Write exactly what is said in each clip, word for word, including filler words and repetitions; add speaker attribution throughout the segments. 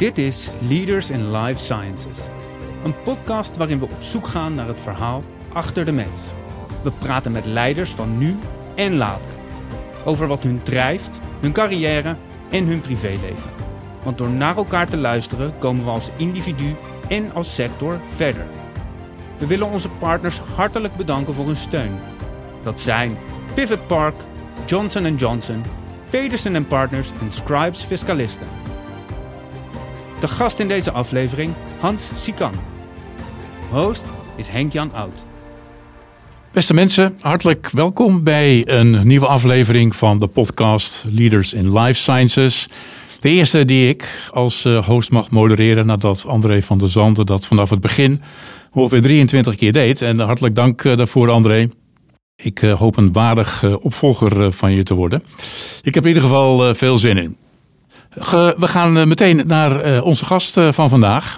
Speaker 1: Dit is Leaders in Life Sciences. Een podcast waarin we op zoek gaan naar het verhaal achter de mens. We praten met leiders van nu en later. Over wat hun drijft, hun carrière en hun privéleven. Want door naar elkaar te luisteren komen we als individu en als sector verder. We willen onze partners hartelijk bedanken voor hun steun. Dat zijn Pivot Park, Johnson en Johnson, Pedersen en Partners en Scribes Fiscalisten. De gast in deze aflevering, Hans Sikan. Host is Henk-Jan Oud.
Speaker 2: Beste mensen, hartelijk welkom bij een nieuwe aflevering van de podcast Leaders in Life Sciences. De eerste die ik als host mag modereren nadat André van der Zanden dat vanaf het begin ongeveer drieëntwintig keer deed. En hartelijk dank daarvoor, André. Ik hoop een waardig opvolger van je te worden. Ik heb in ieder geval veel zin in. We gaan meteen naar onze gast van vandaag.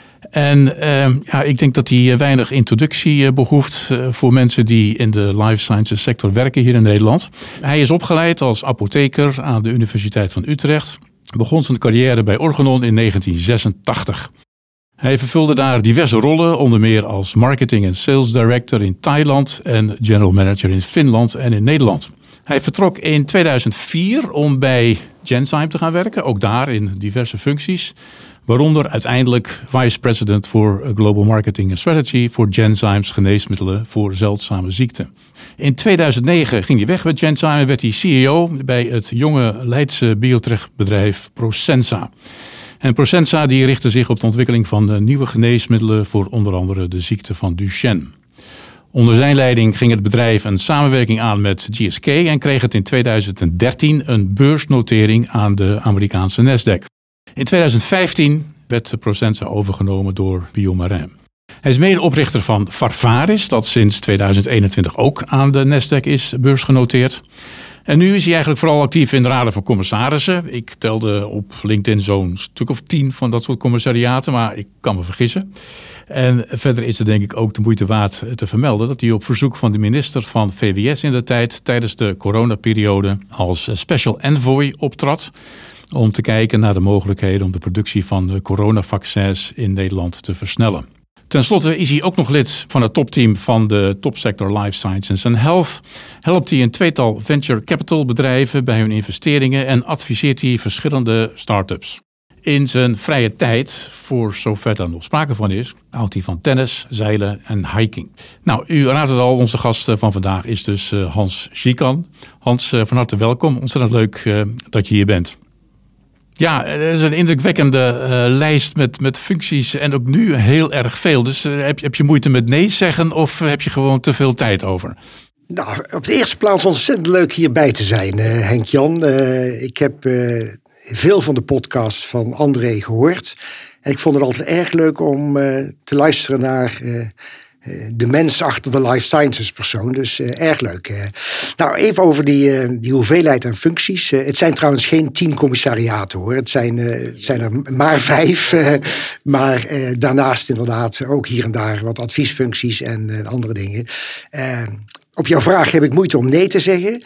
Speaker 2: En uh, ja, ik denk dat hij weinig introductie behoeft uh, voor mensen die in de life sciences sector werken hier in Nederland. Hij is opgeleid als apotheker aan de Universiteit van Utrecht. Begon zijn carrière bij Organon in negentien zesentachtig. Hij vervulde daar diverse rollen, onder meer als marketing en sales director in Thailand en general manager in Finland en in Nederland. Hij vertrok in tweeduizend vier om bij Genzyme te gaan werken, ook daar in diverse functies. Waaronder uiteindelijk vice president voor global marketing en strategy voor Genzyme's geneesmiddelen voor zeldzame ziekten. In tweeduizend negen ging hij weg bij Genzyme en werd hij C E O bij het jonge Leidse biotechbedrijf Procensa. En Procensa die richtte zich op de ontwikkeling van nieuwe geneesmiddelen voor onder andere de ziekte van Duchenne. Onder zijn leiding ging het bedrijf een samenwerking aan met G S K en kreeg het in tweeduizend dertien een beursnotering aan de Amerikaanse Nasdaq. In tweeduizend vijftien werd Procensa overgenomen door BioMarin. Hij is medeoprichter van Pharvaris, dat sinds tweeduizend eenentwintig ook aan de Nasdaq is beursgenoteerd. En nu is hij eigenlijk vooral actief in de raden van commissarissen. Ik telde op LinkedIn zo'n stuk of tien van dat soort commissariaten, maar ik kan me vergissen. En verder is het denk ik ook de moeite waard te vermelden dat hij op verzoek van de minister van V W S in de tijd tijdens de coronaperiode als special envoy optrad. Om te kijken naar de mogelijkheden om de productie van coronavaccins in Nederland te versnellen. Ten slotte is hij ook nog lid van het topteam van de topsector Life Sciences en Health. Helpt hij een tweetal venture capital bedrijven bij hun investeringen en adviseert hij verschillende start-ups. In zijn vrije tijd, voor zover daar nog sprake van is, houdt hij van tennis, zeilen en hiking. Nou, u raadt het al, onze gast van vandaag is dus Hans Sikan. Hans, van harte welkom. Ontzettend leuk dat je hier bent. Ja, het is een indrukwekkende uh, lijst met, met functies en ook nu heel erg veel. Dus uh, heb, heb je moeite met nee zeggen of heb je gewoon te veel tijd over?
Speaker 3: Nou, op de eerste plaats ontzettend leuk hierbij te zijn, uh, Henk-Jan. Uh, ik heb uh, veel van de podcast van André gehoord. En ik vond het altijd erg leuk om uh, te luisteren naar Uh, de mens achter de life sciences persoon. Dus uh, erg leuk. Uh, nou, even over die, uh, die hoeveelheid aan functies. Uh, het zijn trouwens geen tien commissariaten hoor. Het zijn, uh, het zijn er maar vijf. Uh, maar uh, daarnaast inderdaad ook hier en daar wat adviesfuncties en uh, andere dingen. Uh, op jouw vraag heb ik moeite om nee te zeggen.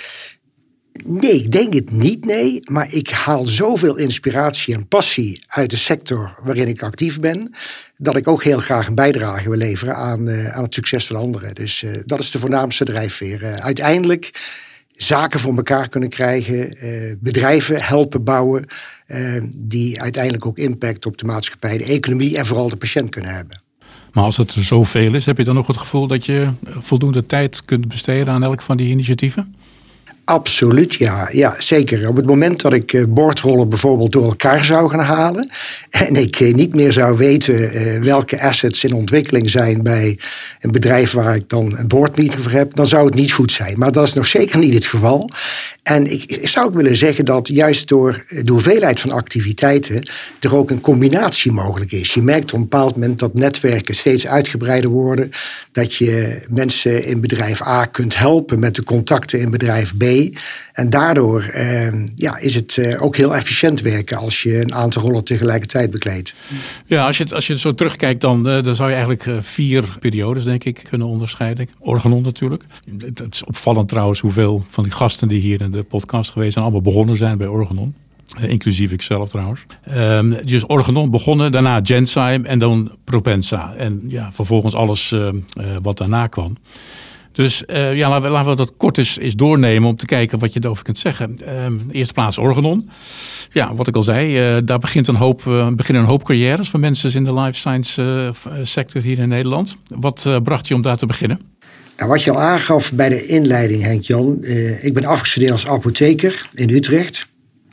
Speaker 3: Nee, ik denk het niet, nee. Maar ik haal zoveel inspiratie en passie uit de sector waarin ik actief ben, dat ik ook heel graag een bijdrage wil leveren aan, uh, aan het succes van anderen. Dus uh, dat is de voornaamste drijfveer. Uh, uiteindelijk zaken voor elkaar kunnen krijgen, uh, bedrijven helpen bouwen, uh, die uiteindelijk ook impact op de maatschappij, de economie en vooral de patiënt kunnen hebben.
Speaker 2: Maar als het er zoveel is, heb je dan nog het gevoel dat je voldoende tijd kunt besteden aan elk van die initiatieven?
Speaker 3: Absoluut, ja, ja, zeker. Op het moment dat ik uh, bordrollen bijvoorbeeld door elkaar zou gaan halen en ik uh, niet meer zou weten uh, welke assets in ontwikkeling zijn bij een bedrijf waar ik dan een boardmeeting voor heb, dan zou het niet goed zijn. Maar dat is nog zeker niet het geval. En ik, ik zou ook willen zeggen dat juist door de hoeveelheid van activiteiten er ook een combinatie mogelijk is. Je merkt op een bepaald moment dat netwerken steeds uitgebreider worden. Dat je mensen in bedrijf A kunt helpen met de contacten in bedrijf B. En daardoor eh, ja, is het eh, ook heel efficiënt werken als je een aantal rollen tegelijkertijd bekleedt.
Speaker 2: Ja, als je het, als je het zo terugkijkt, dan, uh, dan zou je eigenlijk uh, vier periodes, denk ik, kunnen onderscheiden. Organon natuurlijk. Het is opvallend trouwens hoeveel van die gasten die hier in de podcast geweest zijn allemaal begonnen zijn bij Organon. Uh, inclusief ikzelf trouwens. Um, dus Organon begonnen, daarna Genzyme en dan Propensa. En ja, vervolgens alles uh, uh, wat daarna kwam. Dus uh, ja, laten we, laten we dat kort eens, eens doornemen om te kijken wat je erover kunt zeggen. Uh, in de eerste plaats Organon. Ja, wat ik al zei, uh, daar begint een hoop, uh, beginnen een hoop carrières van mensen in de life science uh, sector hier in Nederland. Wat uh, bracht je om daar te beginnen?
Speaker 3: Nou, wat je al aangaf bij de inleiding, Henk-Jan. Uh, ik ben afgestudeerd als apotheker in Utrecht.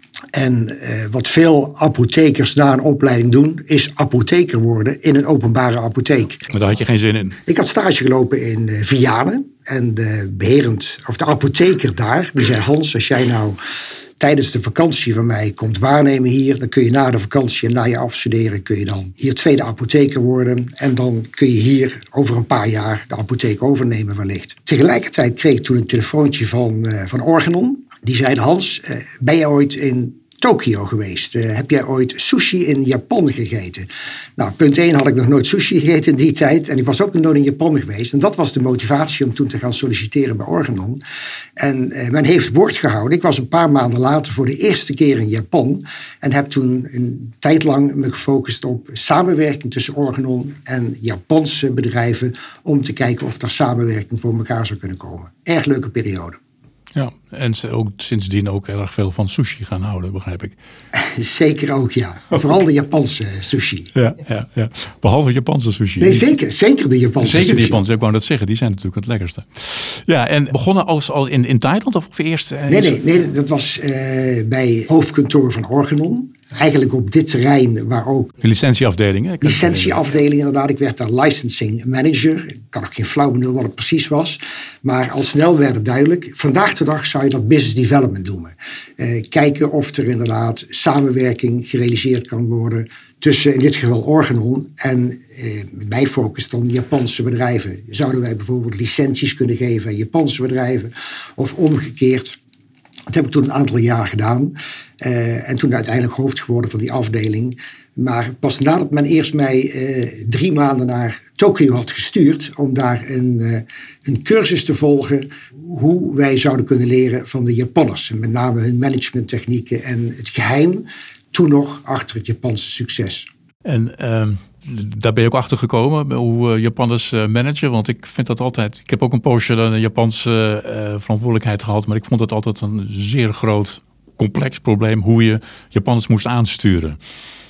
Speaker 3: En uh, wat veel apothekers na een opleiding doen, is apotheker worden in een openbare apotheek.
Speaker 2: Maar daar had je geen zin in?
Speaker 3: Ik had stage gelopen in uh, Vianen. En de beherend, of de apotheker daar, die zei: Hans, als jij nou tijdens de vakantie van mij komt waarnemen hier, dan kun je na de vakantie en na je afstuderen kun je dan hier tweede apotheker worden. En dan kun je hier over een paar jaar de apotheek overnemen wellicht. Tegelijkertijd kreeg ik toen een telefoontje van, uh, van Organon. Die zeiden: Hans, uh, ben jij ooit in Tokio geweest? Uh, heb jij ooit sushi in Japan gegeten? Nou, punt één, had ik nog nooit sushi gegeten in die tijd. En ik was ook nog nooit in Japan geweest. En dat was de motivatie om toen te gaan solliciteren bij Organon. En uh, men heeft woord gehouden. Ik was een paar maanden later voor de eerste keer in Japan. En heb toen een tijd lang me gefocust op samenwerking tussen Organon en Japanse bedrijven. Om te kijken of er samenwerking voor elkaar zou kunnen komen. Erg leuke periode.
Speaker 2: Ja, en ook sindsdien ook erg veel van sushi gaan houden, begrijp ik.
Speaker 3: Zeker ook, ja. Vooral de Japanse sushi.
Speaker 2: Ja, ja, ja. Behalve Japanse sushi.
Speaker 3: Nee, zeker. Zeker de Japanse
Speaker 2: zeker
Speaker 3: sushi.
Speaker 2: de Japanse, ik wou dat zeggen. Die zijn natuurlijk het lekkerste. Ja, en begonnen als al in, in Thailand of eerst? Uh,
Speaker 3: nee, nee, nee, dat was uh, bij hoofdkantoor van Organon. Eigenlijk op dit terrein waar ook...
Speaker 2: Licentieafdeling.
Speaker 3: Licentieafdeling, inderdaad. Ik werd daar licensing manager. Ik kan nog geen flauw benul wat het precies was. Maar al snel werd het duidelijk. Vandaag de dag zou je dat business development noemen. Uh, kijken of er inderdaad samenwerking gerealiseerd kan worden tussen in dit geval Organon en uh, mijn focus dan Japanse bedrijven. Zouden wij bijvoorbeeld licenties kunnen geven aan Japanse bedrijven of omgekeerd? Dat heb ik toen een aantal jaar gedaan. Uh, en toen uiteindelijk hoofd geworden van die afdeling. Maar pas nadat men eerst mij uh, drie maanden naar Tokio had gestuurd om daar een, uh, een cursus te volgen hoe wij zouden kunnen leren van de Japanners. En met name hun managementtechnieken en het geheim toen nog achter het Japanse succes.
Speaker 2: En uh, daar ben je ook achter gekomen hoe uh, Japanners uh, managen. Want ik vind dat altijd. Ik heb ook een poosje een Japanse uh, verantwoordelijkheid gehad, maar ik vond het altijd een zeer groot, complex probleem hoe je Japanners moest aansturen.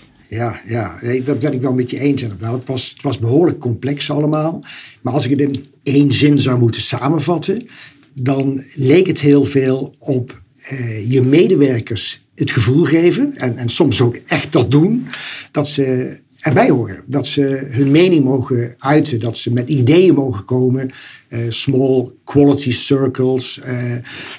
Speaker 3: Ja, ja, dat ben ik wel met je eens inderdaad. Het was, het was behoorlijk complex allemaal. Maar als ik het in één zin zou moeten samenvatten, dan leek het heel veel op uh, je medewerkers het gevoel geven, en, en soms ook echt dat doen, dat ze erbij horen. Dat ze hun mening mogen uiten, dat ze met ideeën mogen komen. Uh, small quality circles, uh,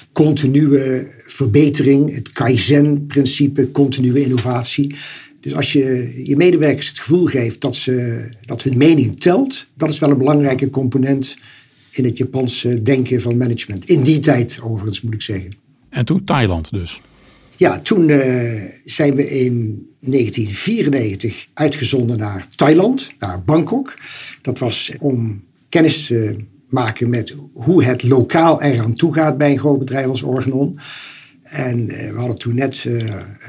Speaker 3: continue verbetering, het Kaizen-principe, continue innovatie. Dus als je je medewerkers het gevoel geeft dat, ze, dat hun mening telt, dat is wel een belangrijke component in het Japanse denken van management. In die tijd overigens, moet ik zeggen.
Speaker 2: En toen Thailand dus?
Speaker 3: Ja, toen uh, zijn we in negentien vierennegentig uitgezonden naar Thailand, naar Bangkok. Dat was om kennis te maken met hoe het lokaal eraan toe gaat bij een groot bedrijf als Organon. En uh, we hadden toen net uh, uh,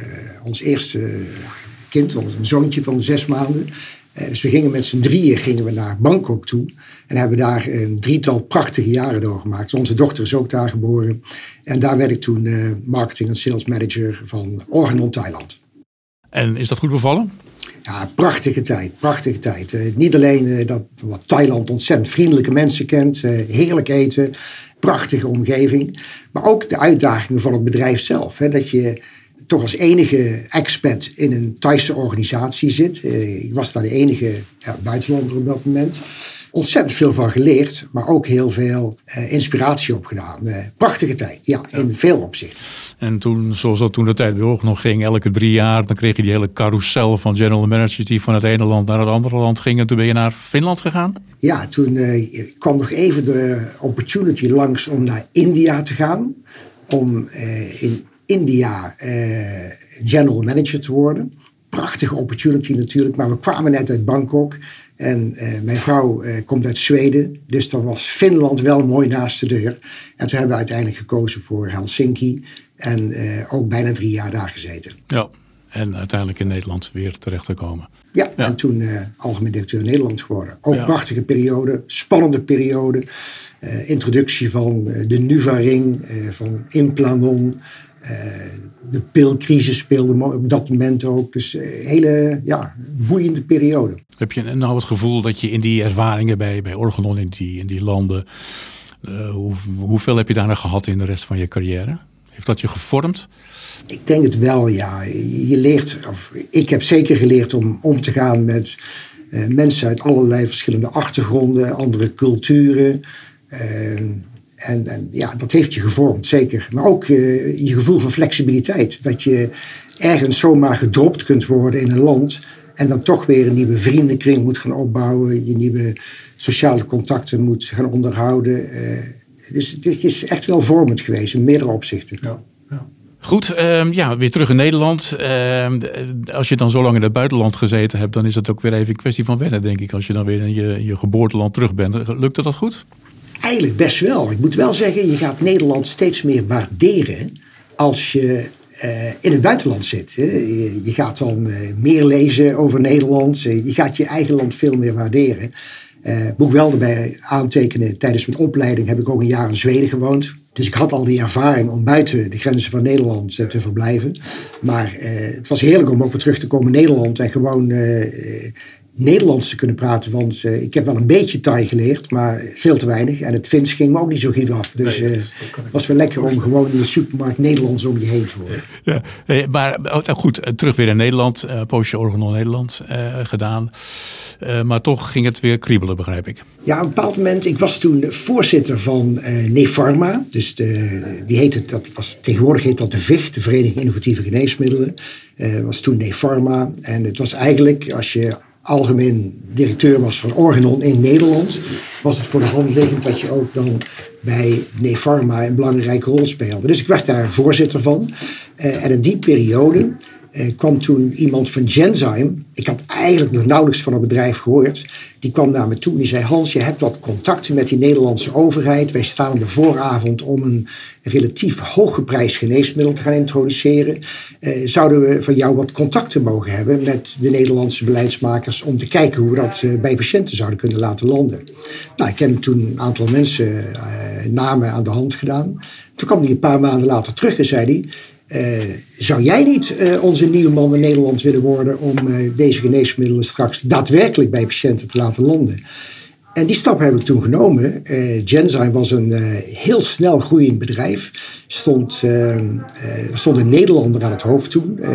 Speaker 3: ons eerste kind, een zoontje van zes maanden. Uh, dus we gingen met z'n drieën gingen we naar Bangkok toe. En hebben daar een drietal prachtige jaren doorgemaakt. Onze dochter is ook daar geboren. En daar werd ik toen uh, marketing en sales manager van Organon Thailand.
Speaker 2: En is dat goed bevallen?
Speaker 3: Ja, prachtige tijd, prachtige tijd. Uh, niet alleen uh, dat wat Thailand ontzettend vriendelijke mensen kent, uh, heerlijk eten, prachtige omgeving. Maar ook de uitdagingen van het bedrijf zelf. Hè, dat je toch als enige expat in een Thaise organisatie zit. Uh, ik was daar de enige ja, buitenlander op dat moment. Ontzettend veel van geleerd, maar ook heel veel uh, inspiratie opgedaan. Uh, prachtige tijd, ja, in ja. veel opzichten.
Speaker 2: En toen, zoals dat toen de tijd bij ook nog ging, elke drie jaar, dan kreeg je die hele carousel van general managers die van het ene land naar het andere land gingen. Toen ben je naar Finland gegaan?
Speaker 3: Ja, toen uh, kwam nog even de opportunity langs om naar India te gaan. Om uh, in India uh, general manager te worden. Prachtige opportunity natuurlijk, maar we kwamen net uit Bangkok. En uh, mijn vrouw uh, komt uit Zweden, dus dan was Finland wel mooi naast de deur. En toen hebben we uiteindelijk gekozen voor Helsinki. En uh, ook bijna drie jaar daar gezeten.
Speaker 2: Ja, en uiteindelijk in Nederland weer terecht te komen.
Speaker 3: Ja, ja. En toen uh, algemeen directeur Nederland geworden. Ook ja. prachtige periode, spannende periode. Uh, introductie van uh, de Nuvaring, uh, van Implanon. Uh, de pilcrisis speelde op dat moment ook. Dus een uh, hele ja, boeiende periode.
Speaker 2: Heb je nou het gevoel dat je in die ervaringen bij, bij Organon, in die, in die landen... Uh, hoe, hoeveel heb je daarna gehad in de rest van je carrière? Heeft dat je gevormd?
Speaker 3: Ik denk het wel, ja. Je leert, of ik heb zeker geleerd om om te gaan met uh, mensen uit allerlei verschillende achtergronden, andere culturen. Uh, en, en ja, dat heeft je gevormd, zeker. Maar ook uh, je gevoel van flexibiliteit. Dat je ergens zomaar gedropt kunt worden in een land en dan toch weer een nieuwe vriendenkring moet gaan opbouwen. Je nieuwe sociale contacten moet gaan onderhouden. Uh, dus het is, het is echt wel vormend geweest in meerdere opzichten.
Speaker 2: Ja, ja. Goed, uh, ja, weer terug in Nederland. Uh, als je dan zo lang in het buitenland gezeten hebt, dan is het ook weer even een kwestie van wennen, denk ik. Als je dan weer in je, je geboorteland terug bent. Lukte dat goed?
Speaker 3: Eigenlijk best wel. Ik moet wel zeggen, je gaat Nederland steeds meer waarderen als je uh, in het buitenland zit. Hè. Je, je gaat dan uh, meer lezen over Nederland. Je gaat je eigen land veel meer waarderen. Uh, moet ik wel erbij aantekenen, tijdens mijn opleiding heb ik ook een jaar in Zweden gewoond. Dus ik had al die ervaring om buiten de grenzen van Nederland uh, te verblijven. Maar uh, het was heerlijk om ook weer terug te komen in Nederland en gewoon uh, uh, Nederlands te kunnen praten. Want uh, ik heb wel een beetje Thai geleerd, maar veel te weinig. En het Fins ging me ook niet zo goed af. Dus het uh, was wel lekker om gewoon in de supermarkt Nederlands om je heen te horen.
Speaker 2: Ja, ja, maar goed, terug weer in Nederland. Uh, poosje Organon Nederland uh, gedaan. Uh, maar toch ging het weer kriebelen, begrijp ik.
Speaker 3: Ja, op een bepaald moment, ik was toen voorzitter van uh, Nefarma. Dus de, die heette, dat was, tegenwoordig heet dat de V I G, de Vereniging Innovatieve Geneesmiddelen. Uh, was toen Nefarma. En het was eigenlijk, als je algemeen directeur was van Organon in Nederland, was het voor de hand liggend dat je ook dan bij Nefarma een belangrijke rol speelde. Dus ik was daar voorzitter van. Uh, en in die periode Uh, kwam toen iemand van Genzyme. Ik had eigenlijk nog nauwelijks van het bedrijf gehoord. Die kwam naar me toe en die zei: Hans, je hebt wat contacten met die Nederlandse overheid. Wij staan aan de vooravond om een relatief hooggeprijsd geneesmiddel te gaan introduceren. Uh, zouden we van jou wat contacten mogen hebben met de Nederlandse beleidsmakers om te kijken hoe we dat uh, bij patiënten zouden kunnen laten landen? Nou, ik heb toen een aantal mensen uh, namen aan de hand gedaan. Toen kwam hij een paar maanden later terug en zei hij: Uh, zou jij niet uh, onze nieuwe man in Nederland willen worden om uh, deze geneesmiddelen straks daadwerkelijk bij patiënten te laten landen? En die stap heb ik toen genomen. Uh, Genzyme was een uh, heel snel groeiend bedrijf. Stond, uh, uh, er stond een Nederlander aan het hoofd toen, uh,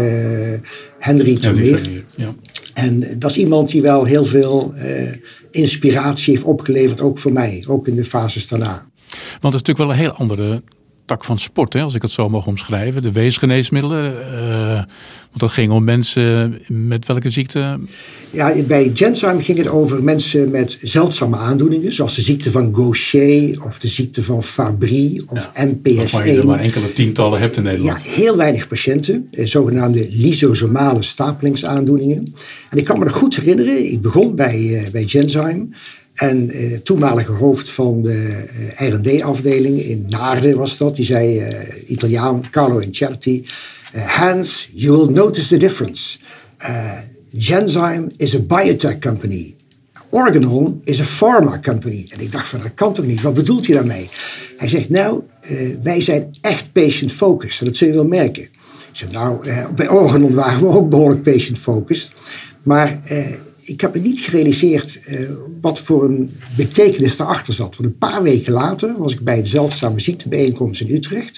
Speaker 3: Henry Termeer. Ja. En dat is iemand die wel heel veel uh, inspiratie heeft opgeleverd, ook voor mij, ook in de fases daarna.
Speaker 2: Want het is natuurlijk wel een heel andere tak van sport, hè, als ik het zo mag omschrijven. De weesgeneesmiddelen. Uh, want dat ging om mensen met welke ziekte?
Speaker 3: Ja, bij Genzyme ging het over mensen met zeldzame aandoeningen, zoals de ziekte van Gaucher of de ziekte van Fabry of ja, M P S één.
Speaker 2: Waarvan je er maar enkele tientallen hebt in Nederland.
Speaker 3: Ja, heel weinig patiënten. Zogenaamde lysosomale stapelingsaandoeningen. En ik kan me nog goed herinneren, ik begon bij, uh, bij Genzyme. En uh, toenmalige hoofd van de uh, R en D-afdeling in Naarden was dat. Die zei, uh, Italiaan, Carlo Incerti. Uh, Hans, you will notice the difference. Uh, Genzyme is a biotech company. Organon is a pharma company. En ik dacht van, dat kan toch niet? Wat bedoelt hij daarmee? Hij zegt, nou, uh, wij zijn echt patient-focused. En dat zul je wel merken. Ik zeg, nou, uh, bij Organon waren we ook behoorlijk patient-focused. Maar Uh, ik heb me niet gerealiseerd uh, wat voor een betekenis daarachter zat. Want een paar weken later was ik bij de zeldzame ziektebijeenkomst in Utrecht.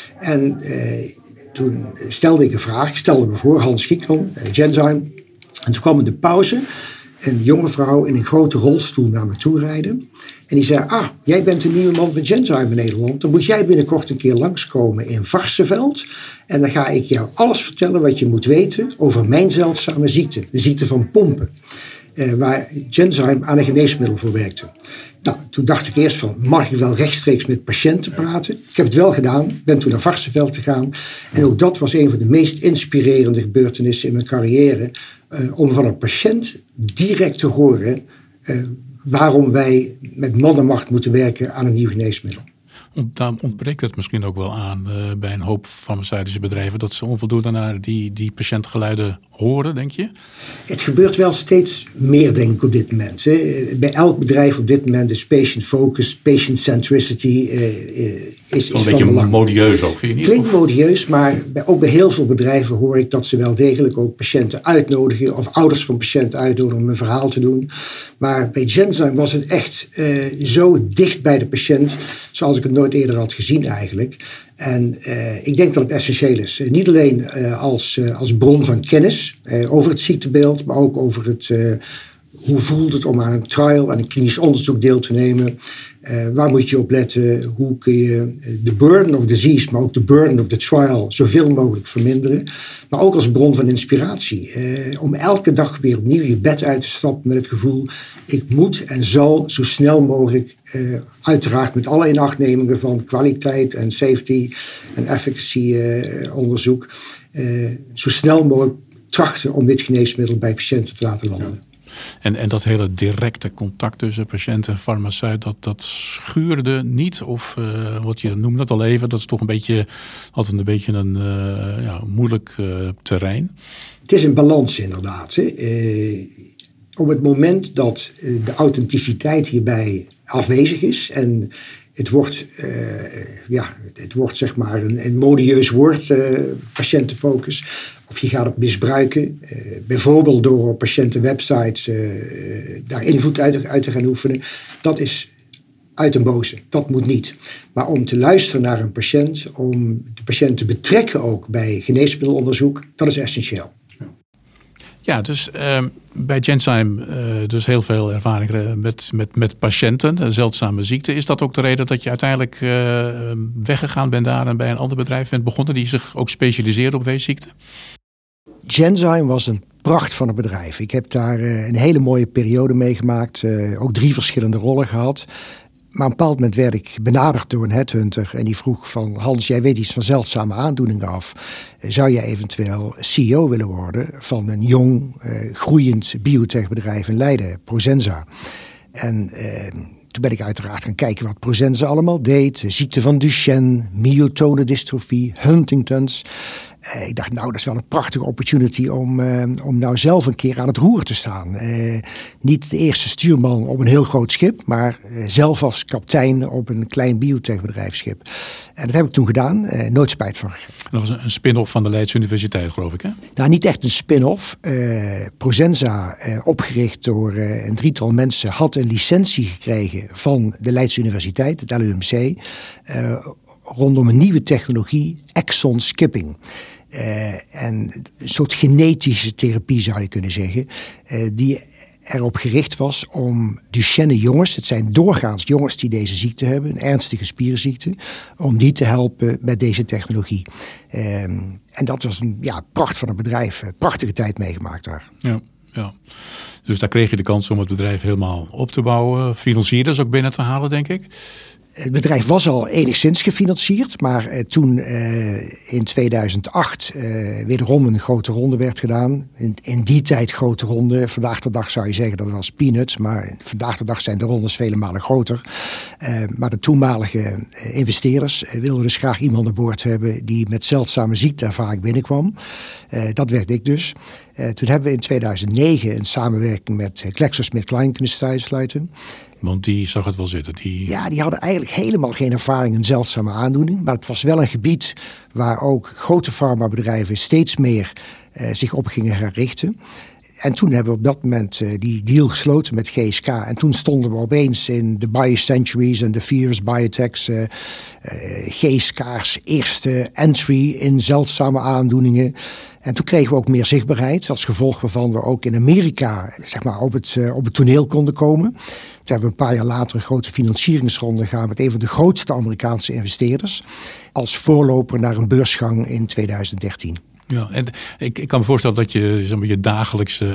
Speaker 3: En uh, toen stelde ik een vraag. Ik stelde me voor, Hans Giekman, uh, Genzyme. En toen kwam in de pauze een jonge vrouw in een grote rolstoel naar me toe rijden. En die zei, ah, jij bent de nieuwe man van Genzyme in Nederland. Dan moet jij binnenkort een keer langskomen in Varsseveld. En dan ga ik jou alles vertellen wat je moet weten over mijn zeldzame ziekte. De ziekte van pompen. Uh, waar Genzyme aan een geneesmiddel voor werkte. Nou, toen dacht ik eerst van, mag ik wel rechtstreeks met patiënten praten? Ik heb het wel gedaan, ben toen naar Varsseveld gegaan. En ook dat was een van de meest inspirerende gebeurtenissen in mijn carrière. Uh, om van een patiënt direct te horen uh, waarom wij met man en macht moeten werken aan een nieuw geneesmiddel.
Speaker 2: Daar ontbreekt het misschien ook wel aan uh, bij een hoop farmaceutische bedrijven, dat ze onvoldoende naar die, die patiëntgeluiden horen, denk je?
Speaker 3: Het gebeurt wel steeds meer, denk ik, op dit moment. Hè. Bij elk bedrijf op dit moment is patient focus, patient centricity uh, uh, is, is
Speaker 2: een beetje
Speaker 3: belang.
Speaker 2: modieus ook, vind je niet?
Speaker 3: Klinkt modieus, maar bij, ook bij heel veel bedrijven hoor ik dat ze wel degelijk ook patiënten uitnodigen of ouders van patiënten uitnodigen om een verhaal te doen. Maar bij Genzyme was het echt uh, zo dicht bij de patiënt, zoals ik het nooit eerder had gezien eigenlijk. En uh, ik denk dat het essentieel is. Uh, niet alleen uh, als, uh, als bron van kennis uh, over het ziektebeeld, maar ook over het, uh, hoe voelt het om aan een trial, aan een klinisch onderzoek deel te nemen. Uh, waar moet je op letten? Hoe kun je de burden of disease, maar ook de burden of the trial zoveel mogelijk verminderen. Maar ook als bron van inspiratie. Uh, om elke dag weer opnieuw je bed uit te stappen met het gevoel, ik moet en zal zo snel mogelijk, uh, uiteraard met alle inachtnemingen van kwaliteit en safety en efficacy uh, onderzoek, uh, zo snel mogelijk trachten om dit geneesmiddel bij patiënten te laten landen.
Speaker 2: En, en dat hele directe contact tussen patiënt en farmaceut, dat, dat schuurde niet? Of uh, wat je noemde het al even, dat is toch een beetje, altijd een beetje een uh, ja, moeilijk uh, terrein?
Speaker 3: Het is een balans inderdaad. Hè. Uh, op het moment dat uh, de authenticiteit hierbij afwezig is en het wordt, uh, ja, het wordt zeg maar een, een modieus woord, uh, patiëntenfocus. Of je gaat het misbruiken, uh, bijvoorbeeld door op patiëntenwebsites uh, daar invloed uit, uit te gaan oefenen. Dat is uit een boze. Dat moet niet. Maar om te luisteren naar een patiënt, om de patiënt te betrekken ook bij geneesmiddelonderzoek, dat is essentieel.
Speaker 2: Ja, dus uh, bij Genzyme uh, dus heel veel ervaring met, met, met patiënten, een zeldzame ziekte. Is dat ook de reden dat je uiteindelijk uh, weggegaan bent daar en bij een ander bedrijf bent begonnen die zich ook specialiseerde op weesziekten?
Speaker 3: Genzyme was een pracht van een bedrijf. Ik heb daar uh, een hele mooie periode meegemaakt. Uh, ook drie verschillende rollen gehad. Maar op een bepaald moment werd ik benaderd door een headhunter. En die vroeg van, Hans, jij weet iets van zeldzame aandoeningen af. Zou jij eventueel C E O willen worden van een jong, uh, groeiend biotechbedrijf in Leiden, Prozensa? En uh, toen ben ik uiteraard gaan kijken wat Prozensa allemaal deed. Ziekte van Duchenne, myotone dystrofie, Huntington's. Uh, ik dacht, nou, dat is wel een prachtige opportunity om, uh, om nou zelf een keer aan het roer te staan. Uh, niet de eerste stuurman op een heel groot schip, maar uh, zelf als kapitein op een klein biotechbedrijfschip. En dat heb ik toen gedaan, uh, nooit spijt van.
Speaker 2: Dat was een spin-off van de Leidse Universiteit, geloof ik, hè?
Speaker 3: Nou, niet echt een spin-off. Uh, Prozensa, uh, opgericht door uh, een drietal mensen, had een licentie gekregen van de Leidse Universiteit, het L U M C, uh, rondom een nieuwe technologie, exon skipping. Uh, en een soort genetische therapie zou je kunnen zeggen, uh, die erop gericht was om Duchenne jongens, het zijn doorgaans jongens die deze ziekte hebben, een ernstige spierziekte, om die te helpen met deze technologie. Uh, en dat was een ja, pracht van een bedrijf, prachtige tijd meegemaakt daar.
Speaker 2: Ja, ja. Dus daar kreeg je de kans om het bedrijf helemaal op te bouwen, financierders ook binnen te halen, denk ik.
Speaker 3: Het bedrijf was al enigszins gefinancierd, maar uh, toen uh, in tweeduizend acht uh, wederom een grote ronde werd gedaan. In, in die tijd grote ronde. Vandaag de dag zou je zeggen dat was peanuts, maar vandaag de dag zijn de rondes vele malen groter. Uh, maar de toenmalige uh, investeerders uh, wilden dus graag iemand aan boord hebben die met zeldzame ziekteervaring binnenkwam. Uh, dat werd ik dus. Uh, toen hebben we in tweeduizend negen een samenwerking met uh, GlaxoSmithKline kunnen sluiten.
Speaker 2: Want die zag het wel zitten. Die...
Speaker 3: Ja, die hadden eigenlijk helemaal geen ervaring in zeldzame aandoening. Maar het was wel een gebied waar ook grote farmabedrijven steeds meer uh, zich op gingen gaan richten. En toen hebben we op dat moment uh, die deal gesloten met G S K. En toen stonden we opeens in de BioCenturies en de Fierce Biotechs. Uh, uh, G S K's eerste entry in zeldzame aandoeningen. En toen kregen we ook meer zichtbaarheid. Als gevolg waarvan we ook in Amerika zeg maar, op, het, uh, op het toneel konden komen. Toen hebben we een paar jaar later een grote financieringsronde gedaan met een van de grootste Amerikaanse investeerders. Als voorloper naar een beursgang in tweeduizend dertien.
Speaker 2: Ja, en ik, ik kan me voorstellen dat je, zeg maar, je dagelijkse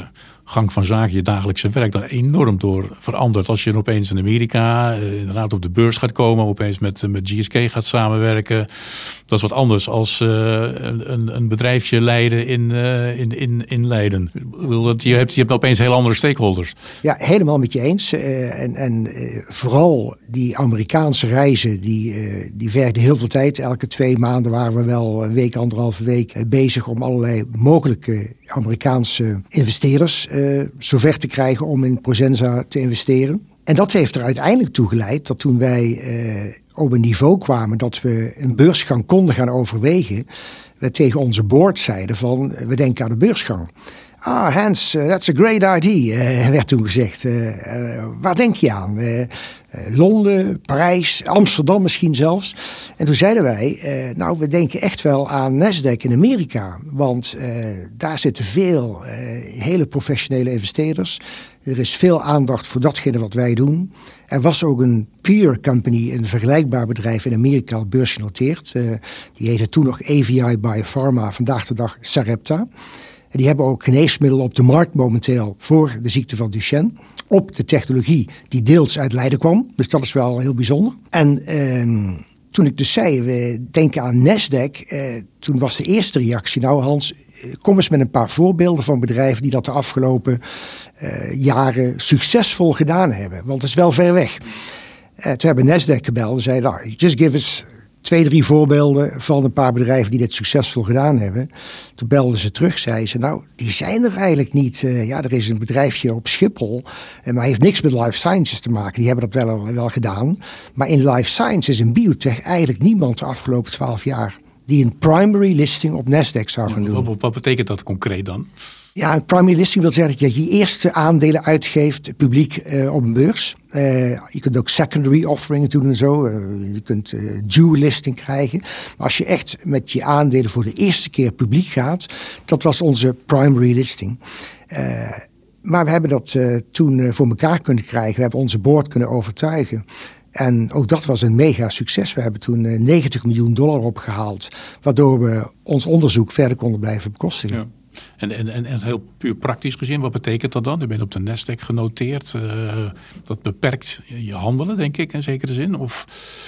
Speaker 2: gang van zaken, je dagelijkse werk daar enorm door verandert. Als je opeens in Amerika uh, inderdaad op de beurs gaat komen, opeens met, met G S K gaat samenwerken. Dat is wat anders als uh, een, een bedrijfje leiden in, uh, in, in, in Leiden. Je hebt, je hebt opeens heel andere stakeholders.
Speaker 3: Ja, helemaal met je eens. Uh, en en uh, vooral die Amerikaanse reizen, die, uh, die vergden heel veel tijd. Elke twee maanden waren we wel een week, anderhalve week uh, bezig om allerlei mogelijke Amerikaanse investeerders uh, zover te krijgen om in Prozensa te investeren. En dat heeft er uiteindelijk toe geleid dat toen wij uh, op een niveau kwamen dat we een beursgang konden gaan overwegen, we tegen onze board zeiden van, we denken aan de beursgang. Ah, Hans, uh, that's a great idea, uh, werd toen gezegd. Uh, uh, waar denk je aan? Uh, uh, Londen, Parijs, Amsterdam misschien zelfs. En toen zeiden wij, uh, nou, we denken echt wel aan Nasdaq in Amerika. Want uh, daar zitten veel uh, hele professionele investeerders. Er is veel aandacht voor datgene wat wij doen. Er was ook een peer company, een vergelijkbaar bedrijf in Amerika, beursgenoteerd. Uh, die heette toen nog A V I Biopharma, vandaag de dag Sarepta. En die hebben ook geneesmiddelen op de markt momenteel voor de ziekte van Duchenne. Op de technologie die deels uit Leiden kwam. Dus dat is wel heel bijzonder. En eh, toen ik dus zei, we denken aan Nasdaq. Eh, toen was de eerste reactie, nou Hans, kom eens met een paar voorbeelden van bedrijven die dat de afgelopen eh, jaren succesvol gedaan hebben. Want het is wel ver weg. Eh, toen hebben Nasdaq gebeld en zeiden, nou, just give us twee, drie voorbeelden van een paar bedrijven die dit succesvol gedaan hebben. Toen belden ze terug, zeiden ze, nou, die zijn er eigenlijk niet. Uh, ja, er is een bedrijfje op Schiphol, uh, maar heeft niks met life sciences te maken. Die hebben dat wel, wel gedaan. Maar in life sciences en biotech eigenlijk niemand de afgelopen twaalf jaar die een primary listing op Nasdaq zou gaan
Speaker 2: ja,
Speaker 3: doen.
Speaker 2: Wat, wat betekent dat concreet dan?
Speaker 3: Ja, een primary listing wil zeggen dat je je eerste aandelen uitgeeft publiek uh, op een beurs. Uh, je kunt ook secondary offeringen doen en zo. Uh, je kunt uh, dual listing krijgen. Maar als je echt met je aandelen voor de eerste keer publiek gaat, dat was onze primary listing. Uh, maar we hebben dat uh, toen uh, voor elkaar kunnen krijgen. We hebben onze board kunnen overtuigen. En ook dat was een mega succes. We hebben toen uh, negentig miljoen dollar opgehaald, waardoor we ons onderzoek verder konden blijven bekostigen.
Speaker 2: Ja. En, en, en, en heel puur praktisch gezien, wat betekent dat dan? Je bent op de Nasdaq genoteerd. Uh, dat beperkt je handelen, denk ik, in zekere zin. Of,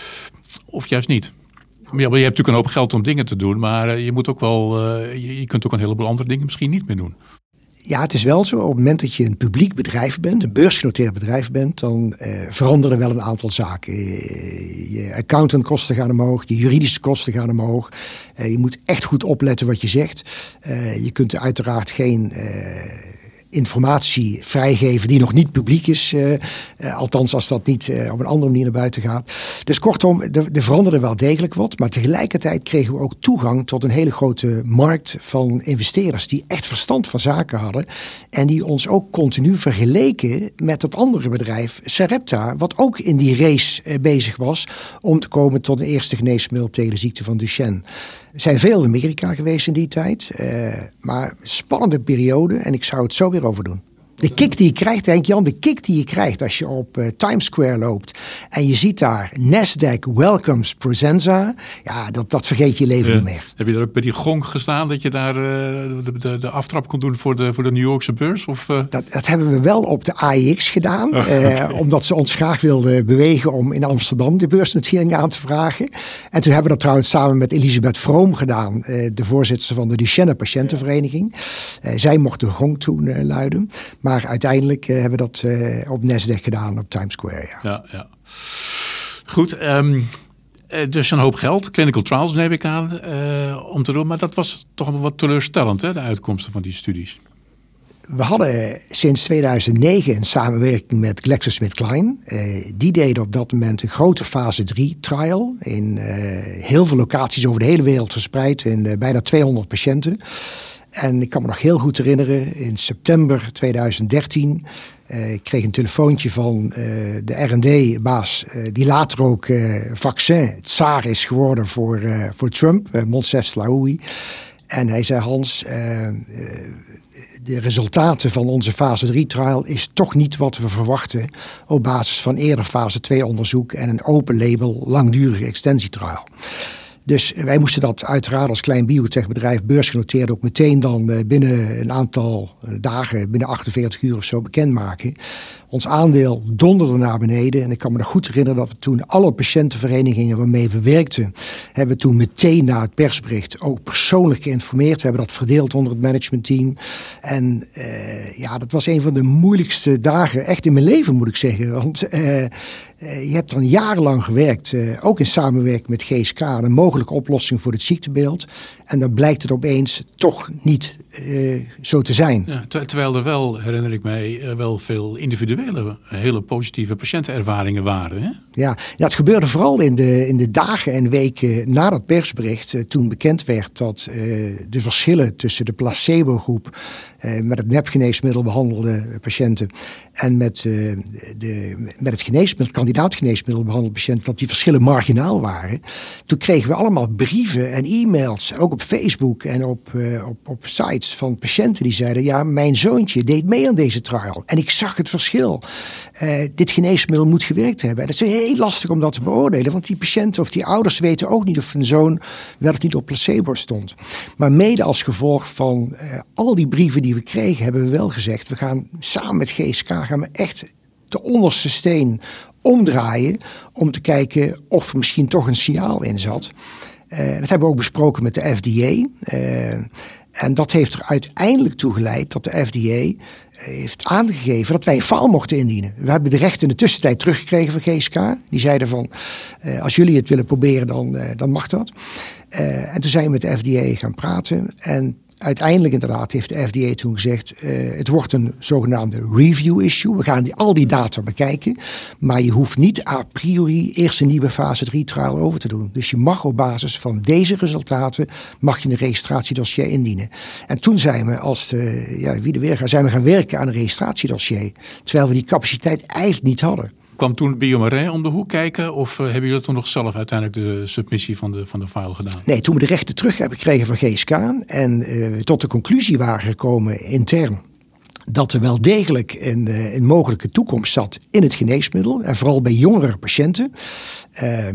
Speaker 2: of juist niet? Ja, je hebt natuurlijk een hoop geld om dingen te doen. Maar je, moet ook wel, uh, je, je kunt ook een heleboel andere dingen misschien niet meer doen.
Speaker 3: Ja, het is wel zo. Op het moment dat je een publiek bedrijf bent, een beursgenoteerd bedrijf bent, dan uh, veranderen wel een aantal zaken. Je, je accountantkosten gaan omhoog, je juridische kosten gaan omhoog. Uh, je moet echt goed opletten wat je zegt. Uh, je kunt uiteraard geen Uh, informatie vrijgeven die nog niet publiek is. Uh, uh, althans als dat niet uh, op een andere manier naar buiten gaat. Dus kortom, er, er veranderde wel degelijk wat. Maar tegelijkertijd kregen we ook toegang tot een hele grote markt van investeerders die echt verstand van zaken hadden. En die ons ook continu vergeleken met het andere bedrijf Sarepta, wat ook in die race uh, bezig was om te komen tot een eerste geneesmiddel tegen de ziekte van Duchenne. Er zijn veel in Amerika geweest in die tijd. Uh, maar spannende periode en ik zou het zo weer over doen. De kick die je krijgt, denk Jan, de kick die je krijgt als je op uh, Times Square loopt en je ziet daar Nasdaq welcomes Prozensa. Ja, dat, dat vergeet je leven
Speaker 2: ja.
Speaker 3: niet meer.
Speaker 2: Heb je daar ook bij die gong gestaan dat je daar uh, de, de, de aftrap kon doen voor de, voor de New Yorkse beurs? Of, uh...
Speaker 3: dat, dat hebben we wel op de A I X gedaan. Oh, okay. uh, omdat ze ons graag wilden bewegen om in Amsterdam de beursnotering aan te vragen. En toen hebben we dat trouwens samen met Elisabeth Vroom gedaan. Uh, de voorzitter van de Duchenne Patiëntenvereniging. Uh, zij mocht de gong toen uh, luiden. Maar uiteindelijk uh, hebben we dat uh, op Nasdaq gedaan op Times Square. Ja,
Speaker 2: ja. ja. Goed, um, dus een hoop geld. Clinical trials neem ik aan uh, om te doen. Maar dat was toch wel wat teleurstellend, hè, de uitkomsten van die studies.
Speaker 3: We hadden sinds tweeduizend negen een samenwerking met GlaxoSmithKline. Uh, die deden op dat moment een grote fase drie trial. In uh, heel veel locaties over de hele wereld verspreid. In uh, bijna tweehonderd patiënten. En ik kan me nog heel goed herinneren, in september tweeduizend dertien uh, ik kreeg een telefoontje van uh, de R en D-baas, uh, die later ook uh, vaccin, tsaar is geworden voor, uh, voor Trump, uh, Moncef Slaoui. En hij zei, Hans, uh, uh, de resultaten van onze fase drie trial is toch niet wat we verwachten op basis van eerder fase twee onderzoek en een open label langdurige extensietrial. Dus wij moesten dat uiteraard als klein biotechbedrijf, beursgenoteerd, ook meteen dan binnen een aantal dagen, binnen achtenveertig uur of zo bekendmaken. Ons aandeel donderde naar beneden. En ik kan me nog goed herinneren dat we toen alle patiëntenverenigingen waarmee we werkten, hebben we toen meteen na het persbericht ook persoonlijk geïnformeerd. We hebben dat verdeeld onder het managementteam. En uh, ja, dat was een van de moeilijkste dagen echt in mijn leven, moet ik zeggen. Want uh, je hebt dan jarenlang gewerkt, uh, ook in samenwerking met G S K, aan een mogelijke oplossing voor het ziektebeeld. En dan blijkt het opeens toch niet uh, zo te zijn.
Speaker 2: Ja, ter, terwijl er wel, herinner ik mij, uh, wel veel individuele, hele positieve patiëntenervaringen waren. Hè?
Speaker 3: Ja, ja, het gebeurde vooral in de, in de dagen en weken na dat persbericht. Uh, toen bekend werd dat uh, de verschillen tussen de placebo-groep uh, met het nepgeneesmiddel behandelde patiënten en met, uh, de, met het geneesmiddel, kandidaatgeneesmiddel behandelde patiënten, dat die verschillen marginaal waren. Toen kregen we allemaal brieven en e-mails, ook op Facebook en op, uh, op, op sites van patiënten die zeiden, ja, mijn zoontje deed mee aan deze trial en ik zag het verschil. Uh, dit geneesmiddel moet gewerkt hebben. En dat is heel lastig om dat te beoordelen, want die patiënten of die ouders weten ook niet of hun zoon wel of niet op placebo stond. Maar mede als gevolg van uh, al die brieven die we kregen, hebben we wel gezegd, we gaan samen met G S K gaan we echt de onderste steen omdraaien om te kijken of er misschien toch een signaal in zat. Uh, dat hebben we ook besproken met de F D A. Uh, en dat heeft er uiteindelijk toe geleid dat de F D A heeft aangegeven dat wij een faal mochten indienen. We hebben de rechten in de tussentijd teruggekregen van G S K. Die zeiden van, uh, als jullie het willen proberen, dan, uh, dan mag dat. Uh, en toen zijn we met de F D A gaan praten. En uiteindelijk inderdaad heeft de F D A toen gezegd, uh, het wordt een zogenaamde review issue. We gaan die, al die data bekijken. Maar je hoeft niet a priori eerst een nieuwe fase drie trial over te doen. Dus je mag op basis van deze resultaten, mag je een registratiedossier indienen. En toen zijn we als de, ja, wie de weer gaan, zijn we gaan werken aan een registratiedossier. Terwijl we die capaciteit eigenlijk niet hadden.
Speaker 2: Kwam toen Biomarin om de hoek kijken of uh, hebben jullie toen nog zelf uiteindelijk de submissie van de, van de file gedaan?
Speaker 3: Nee, toen we de rechten terug hebben gekregen van G S K en uh, tot de conclusie waren gekomen intern dat er wel degelijk een, uh, een mogelijke toekomst zat in het geneesmiddel en vooral bij jongere patiënten. Uh,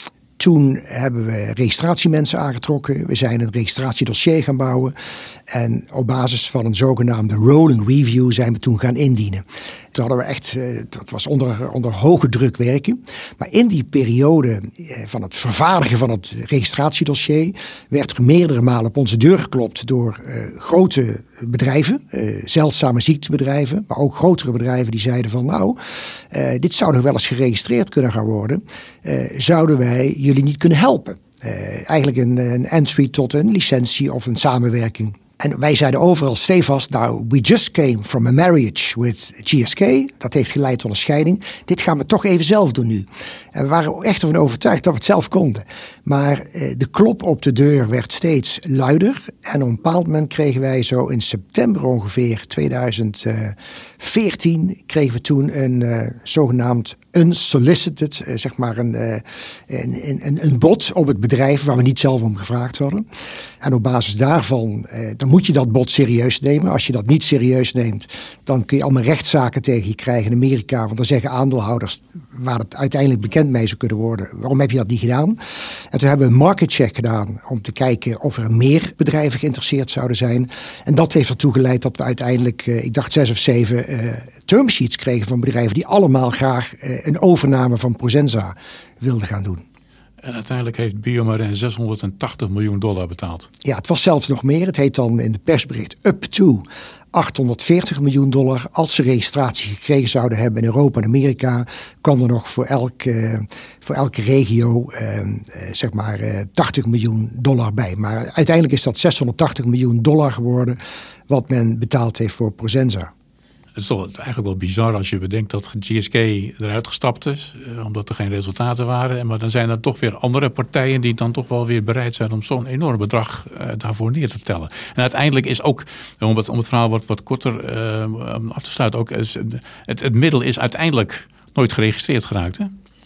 Speaker 3: Toen hebben we registratiemensen aangetrokken. We zijn een registratiedossier gaan bouwen. En op basis van een zogenaamde rolling review zijn we toen gaan indienen. Toen hadden we echt, dat was onder, onder hoge druk werken. Maar in die periode van het vervaardigen van het registratiedossier werd er meerdere malen op onze deur geklopt door uh, grote bedrijven, uh, zeldzame ziektebedrijven, maar ook grotere bedrijven die zeiden van nou, uh, dit zou nog wel eens geregistreerd kunnen gaan worden. Uh, zouden wij jullie niet kunnen helpen? Uh, eigenlijk een, een entry tot een licentie of een samenwerking. En wij zeiden overal stevast, nou, we just came from a marriage with G S K. Dat heeft geleid tot een scheiding. Dit gaan we toch even zelf doen nu. En we waren echt ervan overtuigd dat we het zelf konden. Maar eh, de klop op de deur werd steeds luider. En op een bepaald moment kregen wij zo in september ongeveer tweeduizend veertien... kregen we toen een uh, zogenaamd unsolicited, uh, zeg maar een, uh, een, een, een bod op het bedrijf waar we niet zelf om gevraagd hadden. En op basis daarvan, uh, dan moet je dat bod serieus nemen. Als je dat niet serieus neemt, dan kun je allemaal rechtszaken tegen je krijgen in Amerika. Want dan zeggen aandeelhouders, waar het uiteindelijk bekend mee zou kunnen worden, waarom heb je dat niet gedaan? En toen hebben we een market check gedaan om te kijken of er meer bedrijven geïnteresseerd zouden zijn. En dat heeft ertoe geleid dat we uiteindelijk, uh, ik dacht zes of zeven uh, termsheets kregen van bedrijven die allemaal graag uh, een overname van Prosensa wilden gaan doen.
Speaker 2: En uiteindelijk heeft Biomarin zeshonderdtachtig miljoen dollar betaald.
Speaker 3: Ja, het was zelfs nog meer. Het heet dan in de persbericht up to achthonderdveertig miljoen dollar. Als ze registratie gekregen zouden hebben in Europa en Amerika, kwam er nog voor, elk, uh, voor elke regio uh, uh, zeg maar uh, tachtig miljoen dollar bij. Maar uiteindelijk is dat zeshonderdtachtig miljoen dollar geworden wat men betaald heeft voor Prosensa.
Speaker 2: Het is toch eigenlijk wel bizar als je bedenkt dat G S K eruit gestapt is, eh, omdat er geen resultaten waren. Maar dan zijn er toch weer andere partijen die dan toch wel weer bereid zijn om zo'n enorm bedrag eh, daarvoor neer te tellen. En uiteindelijk is ook, om het, om het verhaal wat, wat korter uh, af te sluiten, ook is, het, het middel is uiteindelijk nooit geregistreerd geraakt, hè?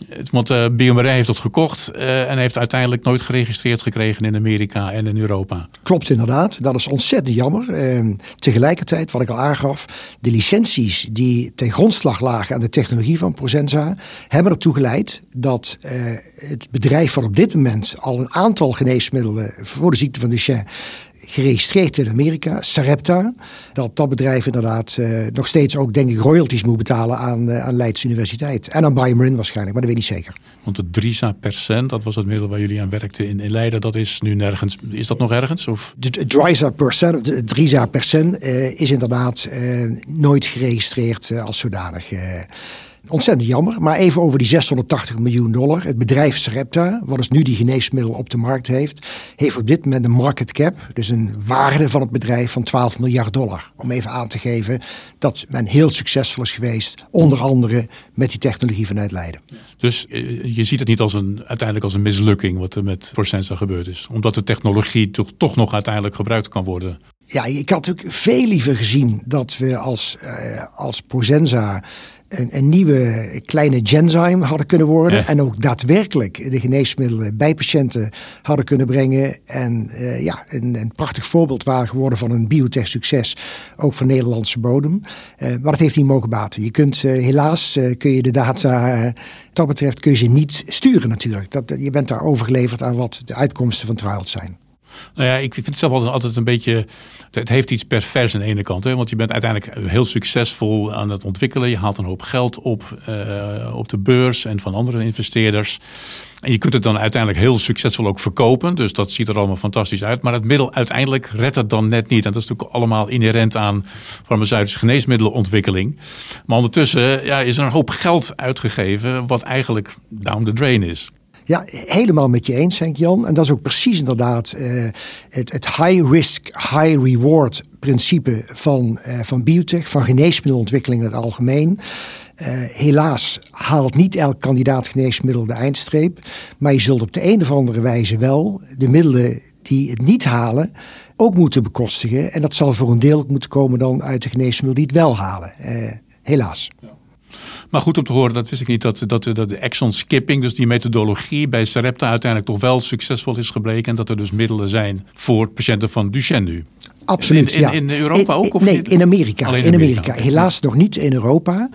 Speaker 2: Want uh, Biomarijn heeft dat gekocht uh, en heeft uiteindelijk nooit geregistreerd gekregen in Amerika en in Europa.
Speaker 3: Klopt inderdaad, dat is ontzettend jammer. Uh, tegelijkertijd, wat ik al aangaf, de licenties die ten grondslag lagen aan de technologie van Prosensa hebben ertoe geleid dat uh, het bedrijf van op dit moment al een aantal geneesmiddelen voor de ziekte van Duchenne geregistreerd in Amerika, Sarepta, dat dat bedrijf inderdaad uh, nog steeds ook, denk ik, royalties moet betalen aan, uh, aan Leids Universiteit. En aan Biomarin waarschijnlijk, maar dat weet ik niet zeker.
Speaker 2: Want de Driza-percent, dat was het middel waar jullie aan werkten in, in Leiden, dat is nu nergens. Is dat nog ergens? Of?
Speaker 3: De Driza-percent, de Driza-percent uh, is inderdaad uh, nooit geregistreerd uh, als zodanig. Uh, Ontzettend jammer, maar even over die zeshonderdtachtig miljoen dollar. Het bedrijf Sarepta, wat dus nu die geneesmiddel op de markt heeft, heeft op dit moment een market cap, dus een waarde van het bedrijf van twaalf miljard dollar. Om even aan te geven dat men heel succesvol is geweest, onder andere met die technologie vanuit Leiden.
Speaker 2: Dus je ziet het niet als een, uiteindelijk als een mislukking wat er met Prosensa gebeurd is, omdat de technologie toch, toch nog uiteindelijk gebruikt kan worden.
Speaker 3: Ja, ik had natuurlijk veel liever gezien dat we als, uh, als Prosensa Een, een nieuwe kleine Genzyme hadden kunnen worden. Ja. En ook daadwerkelijk de geneesmiddelen bij patiënten hadden kunnen brengen. En uh, ja, een, een prachtig voorbeeld waren geworden van een biotech succes. Ook van Nederlandse bodem. Uh, maar dat heeft niet mogen baten. Je kunt uh, helaas uh, kun je de data, uh, dat betreft kun je ze niet sturen natuurlijk. Dat, je bent daar overgeleverd aan wat de uitkomsten van trials zijn.
Speaker 2: Nou ja, ik vind het zelf altijd, altijd een beetje. Het heeft iets pervers aan de ene kant. Hè? Want je bent uiteindelijk heel succesvol aan het ontwikkelen. Je haalt een hoop geld op, uh, op de beurs en van andere investeerders. En je kunt het dan uiteindelijk heel succesvol ook verkopen. Dus dat ziet er allemaal fantastisch uit. Maar het middel uiteindelijk redt het dan net niet. En dat is natuurlijk allemaal inherent aan farmaceutische geneesmiddelenontwikkeling. Maar ondertussen ja, is er een hoop geld uitgegeven wat eigenlijk down the drain is.
Speaker 3: Ja, helemaal met je eens, Henk Jan. En dat is ook precies inderdaad uh, het, het high risk, high reward principe van, uh, van biotech, van geneesmiddelontwikkeling in het algemeen. Uh, helaas haalt niet elk kandidaat geneesmiddel de eindstreep. Maar je zult op de een of andere wijze wel de middelen die het niet halen ook moeten bekostigen. En dat zal voor een deel moeten komen dan uit de geneesmiddelen die het wel halen. Uh, helaas. Ja.
Speaker 2: Maar goed om te horen, dat wist ik niet, dat, dat, dat de exon skipping, dus die methodologie bij Sarepta uiteindelijk toch wel succesvol is gebleken. En dat er dus middelen zijn voor patiënten van Duchenne nu.
Speaker 3: Absoluut,
Speaker 2: in, in, in Europa
Speaker 3: in,
Speaker 2: ook? Of
Speaker 3: nee, in Amerika.
Speaker 2: Alleen
Speaker 3: in Amerika.
Speaker 2: Amerika.
Speaker 3: Helaas nog niet in Europa.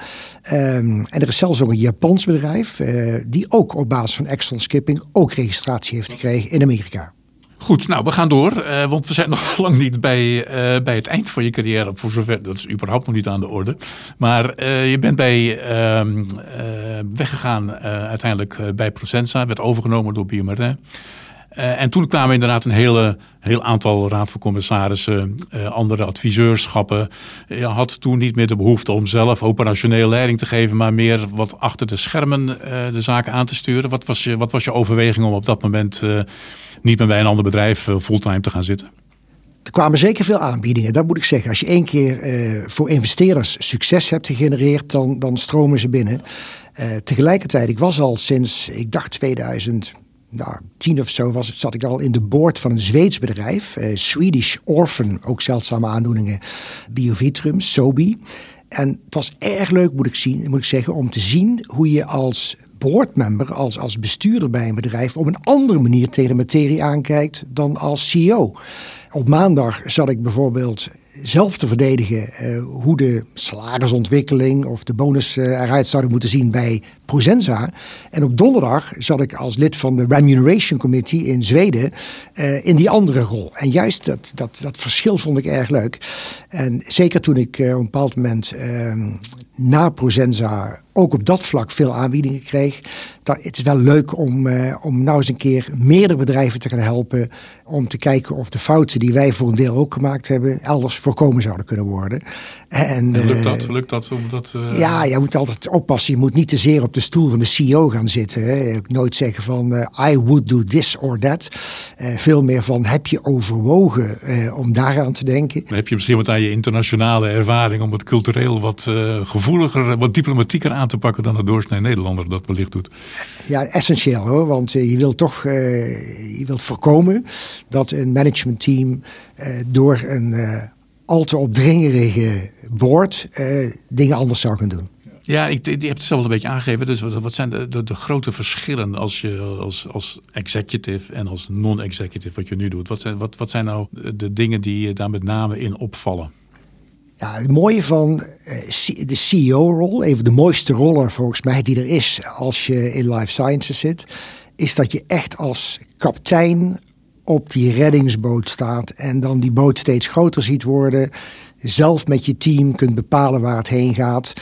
Speaker 3: Um, en er is zelfs ook een Japans bedrijf uh, die ook op basis van exon skipping ook registratie heeft gekregen in Amerika.
Speaker 2: Goed, nou we gaan door, uh, want we zijn nog lang niet bij, uh, bij het eind van je carrière. Voor zover, dat is überhaupt nog niet aan de orde. Maar uh, je bent bij, uh, uh, weggegaan uh, uiteindelijk uh, bij Prosensa, werd overgenomen door Biomarijn. Uh, en toen kwamen inderdaad een hele, heel aantal raad van commissarissen, uh, andere adviseurschappen. Je had toen niet meer de behoefte om zelf operationeel leiding te geven, maar meer wat achter de schermen uh, de zaken aan te sturen. Wat was je, wat was je overweging om op dat moment uh, niet meer bij een ander bedrijf uh, fulltime te gaan zitten?
Speaker 3: Er kwamen zeker veel aanbiedingen, dat moet ik zeggen. Als je één keer uh, voor investeerders succes hebt gegenereerd, dan, dan stromen ze binnen. Uh, tegelijkertijd, ik was al sinds, ik dacht tweeduizend Nou, tien of zo was het, zat ik al in de board van een Zweeds bedrijf. Uh, Swedish Orphan, ook zeldzame aandoeningen. Biovitrum, Sobi. En het was erg leuk, moet ik, zien, moet ik zeggen, om te zien hoe je als boardmember, als, als bestuurder bij een bedrijf, op een andere manier tegen de materie aankijkt dan als C E O. Op maandag zat ik bijvoorbeeld zelf te verdedigen uh, hoe de salarisontwikkeling of de bonus uh, eruit zouden moeten zien bij Prosensa. En op donderdag zat ik als lid van de Remuneration Committee in Zweden uh, in die andere rol. En juist dat, dat, dat verschil vond ik erg leuk. En zeker toen ik uh, op een bepaald moment uh, na Prosensa ook op dat vlak veel aanbiedingen kreeg. Dat, het is wel leuk om, uh, om nou eens een keer meerdere bedrijven te gaan helpen om te kijken of de fouten die wij voor een deel ook gemaakt hebben elders voorkomen zouden kunnen worden. En,
Speaker 2: en lukt dat? Lukt dat, om dat uh...
Speaker 3: Ja, je moet altijd oppassen. Je moet niet te zeer op de stoel van de C E O gaan zitten. Hè. Nooit zeggen van uh, I would do this or that. Uh, veel meer van heb je overwogen uh, om daaraan te denken.
Speaker 2: Dan heb je misschien wat aan je internationale ervaring om het cultureel wat uh, gevoeliger, wat diplomatieker aan te pakken dan de doorsnee Nederlander dat wellicht doet.
Speaker 3: Ja, essentieel hoor. Want uh, je wilt toch uh, je wilt voorkomen dat een managementteam uh, door een uh, al te opdringerige board uh, dingen anders zou gaan doen.
Speaker 2: Ja, ik, je hebt het zelf wel een beetje aangegeven. Dus wat, wat zijn de, de, de grote verschillen als je als, als executive en als non-executive wat je nu doet? Wat zijn, wat, wat zijn nou de dingen die je daar met name in opvallen?
Speaker 3: Ja, het mooie van de C E O-rol, een van de mooiste rollen volgens mij die er is als je in life sciences zit, is dat je echt als kapitein op die reddingsboot staat en dan die boot steeds groter ziet worden. Zelf met je team kunt bepalen waar het heen gaat.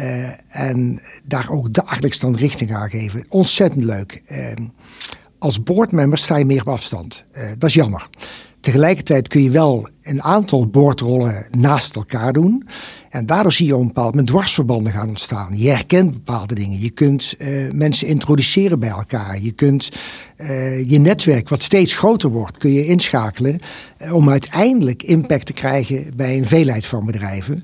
Speaker 3: Uh, en daar ook dagelijks dan richting aan geven. Ontzettend leuk. Uh, als boardmember sta je meer op afstand. Uh, dat is jammer. Tegelijkertijd kun je wel een aantal boordrollen naast elkaar doen. En daardoor zie je op een bepaald moment dwarsverbanden gaan ontstaan. Je herkent bepaalde dingen. Je kunt uh, mensen introduceren bij elkaar. Je kunt uh, je netwerk, wat steeds groter wordt, kun je inschakelen uh, om uiteindelijk impact te krijgen bij een veelheid van bedrijven.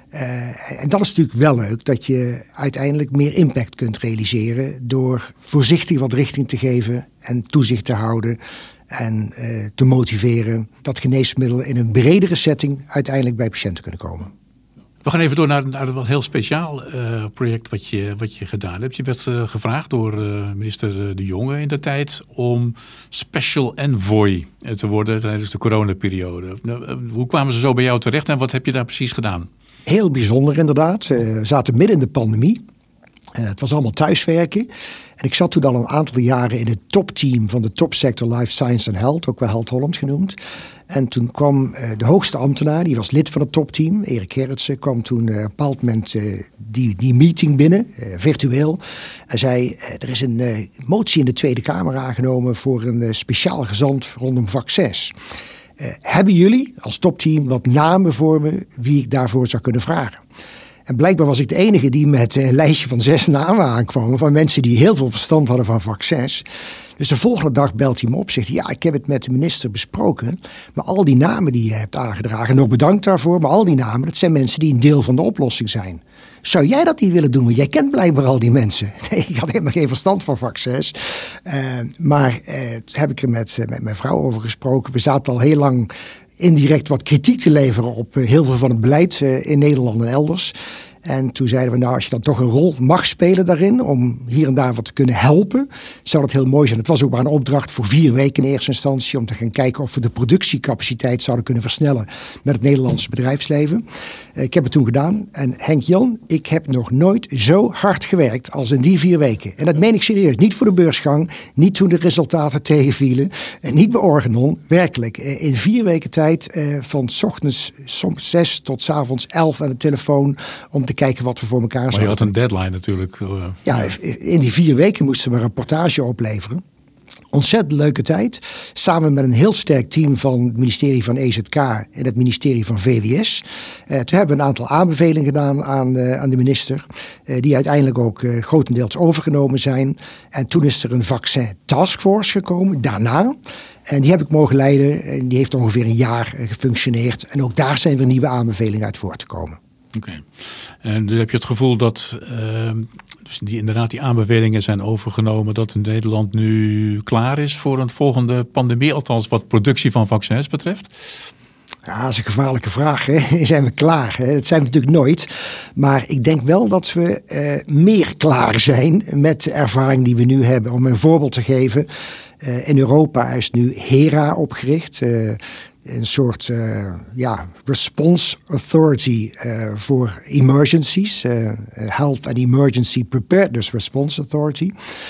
Speaker 3: Uh, en dat is natuurlijk wel leuk, dat je uiteindelijk meer impact kunt realiseren door voorzichtig wat richting te geven en toezicht te houden. En uh, te motiveren dat geneesmiddelen in een bredere setting uiteindelijk bij patiënten kunnen komen.
Speaker 2: We gaan even door naar, naar een heel speciaal uh, project wat je, wat je gedaan hebt. Je werd uh, gevraagd door uh, minister De Jonge in de tijd om special envoy te worden tijdens de coronaperiode. Uh, hoe kwamen ze zo bij jou terecht en wat heb je daar precies gedaan?
Speaker 3: Heel bijzonder inderdaad. We zaten midden in de pandemie. Uh, het was allemaal thuiswerken. En ik zat toen al een aantal jaren in het topteam van de topsector Life Science and Health, ook wel Health Holland genoemd. En toen kwam uh, de hoogste ambtenaar, die was lid van het topteam, Erik Gerritsen, kwam toen uh, op een bepaald moment uh, die, die meeting binnen, uh, virtueel. En zei, uh, er is een uh, motie in de Tweede Kamer aangenomen voor een uh, speciaal gezant rondom vaccins. Uh, hebben jullie als topteam wat namen voor me wie ik daarvoor zou kunnen vragen? En blijkbaar was ik de enige die met een lijstje van zes namen aankwam. Van mensen die heel veel verstand hadden van vaccins. Dus de volgende dag belt hij me op. Zegt hij, ja, ik heb het met de minister besproken. Maar al die namen die je hebt aangedragen. Nog bedankt daarvoor. Maar al die namen, dat zijn mensen die een deel van de oplossing zijn. Zou jij dat niet willen doen? Want jij kent blijkbaar al die mensen. Nee, ik had helemaal geen verstand van vaccins. Uh, maar uh, toen heb ik er met, uh, met mijn vrouw over gesproken. We zaten al heel lang indirect wat kritiek te leveren op heel veel van het beleid in Nederland en elders. En toen zeiden we, nou, als je dan toch een rol mag spelen daarin, om hier en daar wat te kunnen helpen, zou dat heel mooi zijn. Het was ook maar een opdracht voor vier weken in eerste instantie, om te gaan kijken of we de productiecapaciteit zouden kunnen versnellen met het Nederlandse bedrijfsleven. Ik heb het toen gedaan. En Henk-Jan, ik heb nog nooit zo hard gewerkt als in die vier weken. En dat meen ik serieus. Niet voor de beursgang, niet toen de resultaten tegenvielen, en niet bij Organon. Werkelijk, in vier weken tijd, van 's ochtends soms zes tot 's avonds elf aan de telefoon, om te kijken wat we voor elkaar zouden.
Speaker 2: Maar je had een deadline natuurlijk.
Speaker 3: Ja, in die vier weken moesten we een rapportage opleveren. Ontzettend leuke tijd. Samen met een heel sterk team van het ministerie van E Z K en het ministerie van V W S. Uh, toen hebben we een aantal aanbevelingen gedaan aan, uh, aan de minister. Uh, die uiteindelijk ook uh, grotendeels overgenomen zijn. En toen is er een vaccin taskforce gekomen. Daarna. En die heb ik mogen leiden. En die heeft ongeveer een jaar uh, gefunctioneerd. En ook daar zijn weer nieuwe aanbevelingen uit voortgekomen.
Speaker 2: Oké. Okay. En dus heb je het gevoel dat uh, dus die, inderdaad die aanbevelingen zijn overgenomen, dat Nederland nu klaar is voor een volgende pandemie, althans wat productie van vaccins betreft?
Speaker 3: Ja, dat is een gevaarlijke vraag. Hè? Zijn we klaar? Hè? Dat zijn we natuurlijk nooit. Maar ik denk wel dat we uh, meer klaar zijn met de ervaring die we nu hebben. Om een voorbeeld te geven. Uh, in Europa is nu HERA opgericht. Uh, Een soort uh, ja, response authority uh, voor emergencies. Uh, Health and Emergency Preparedness Response Authority.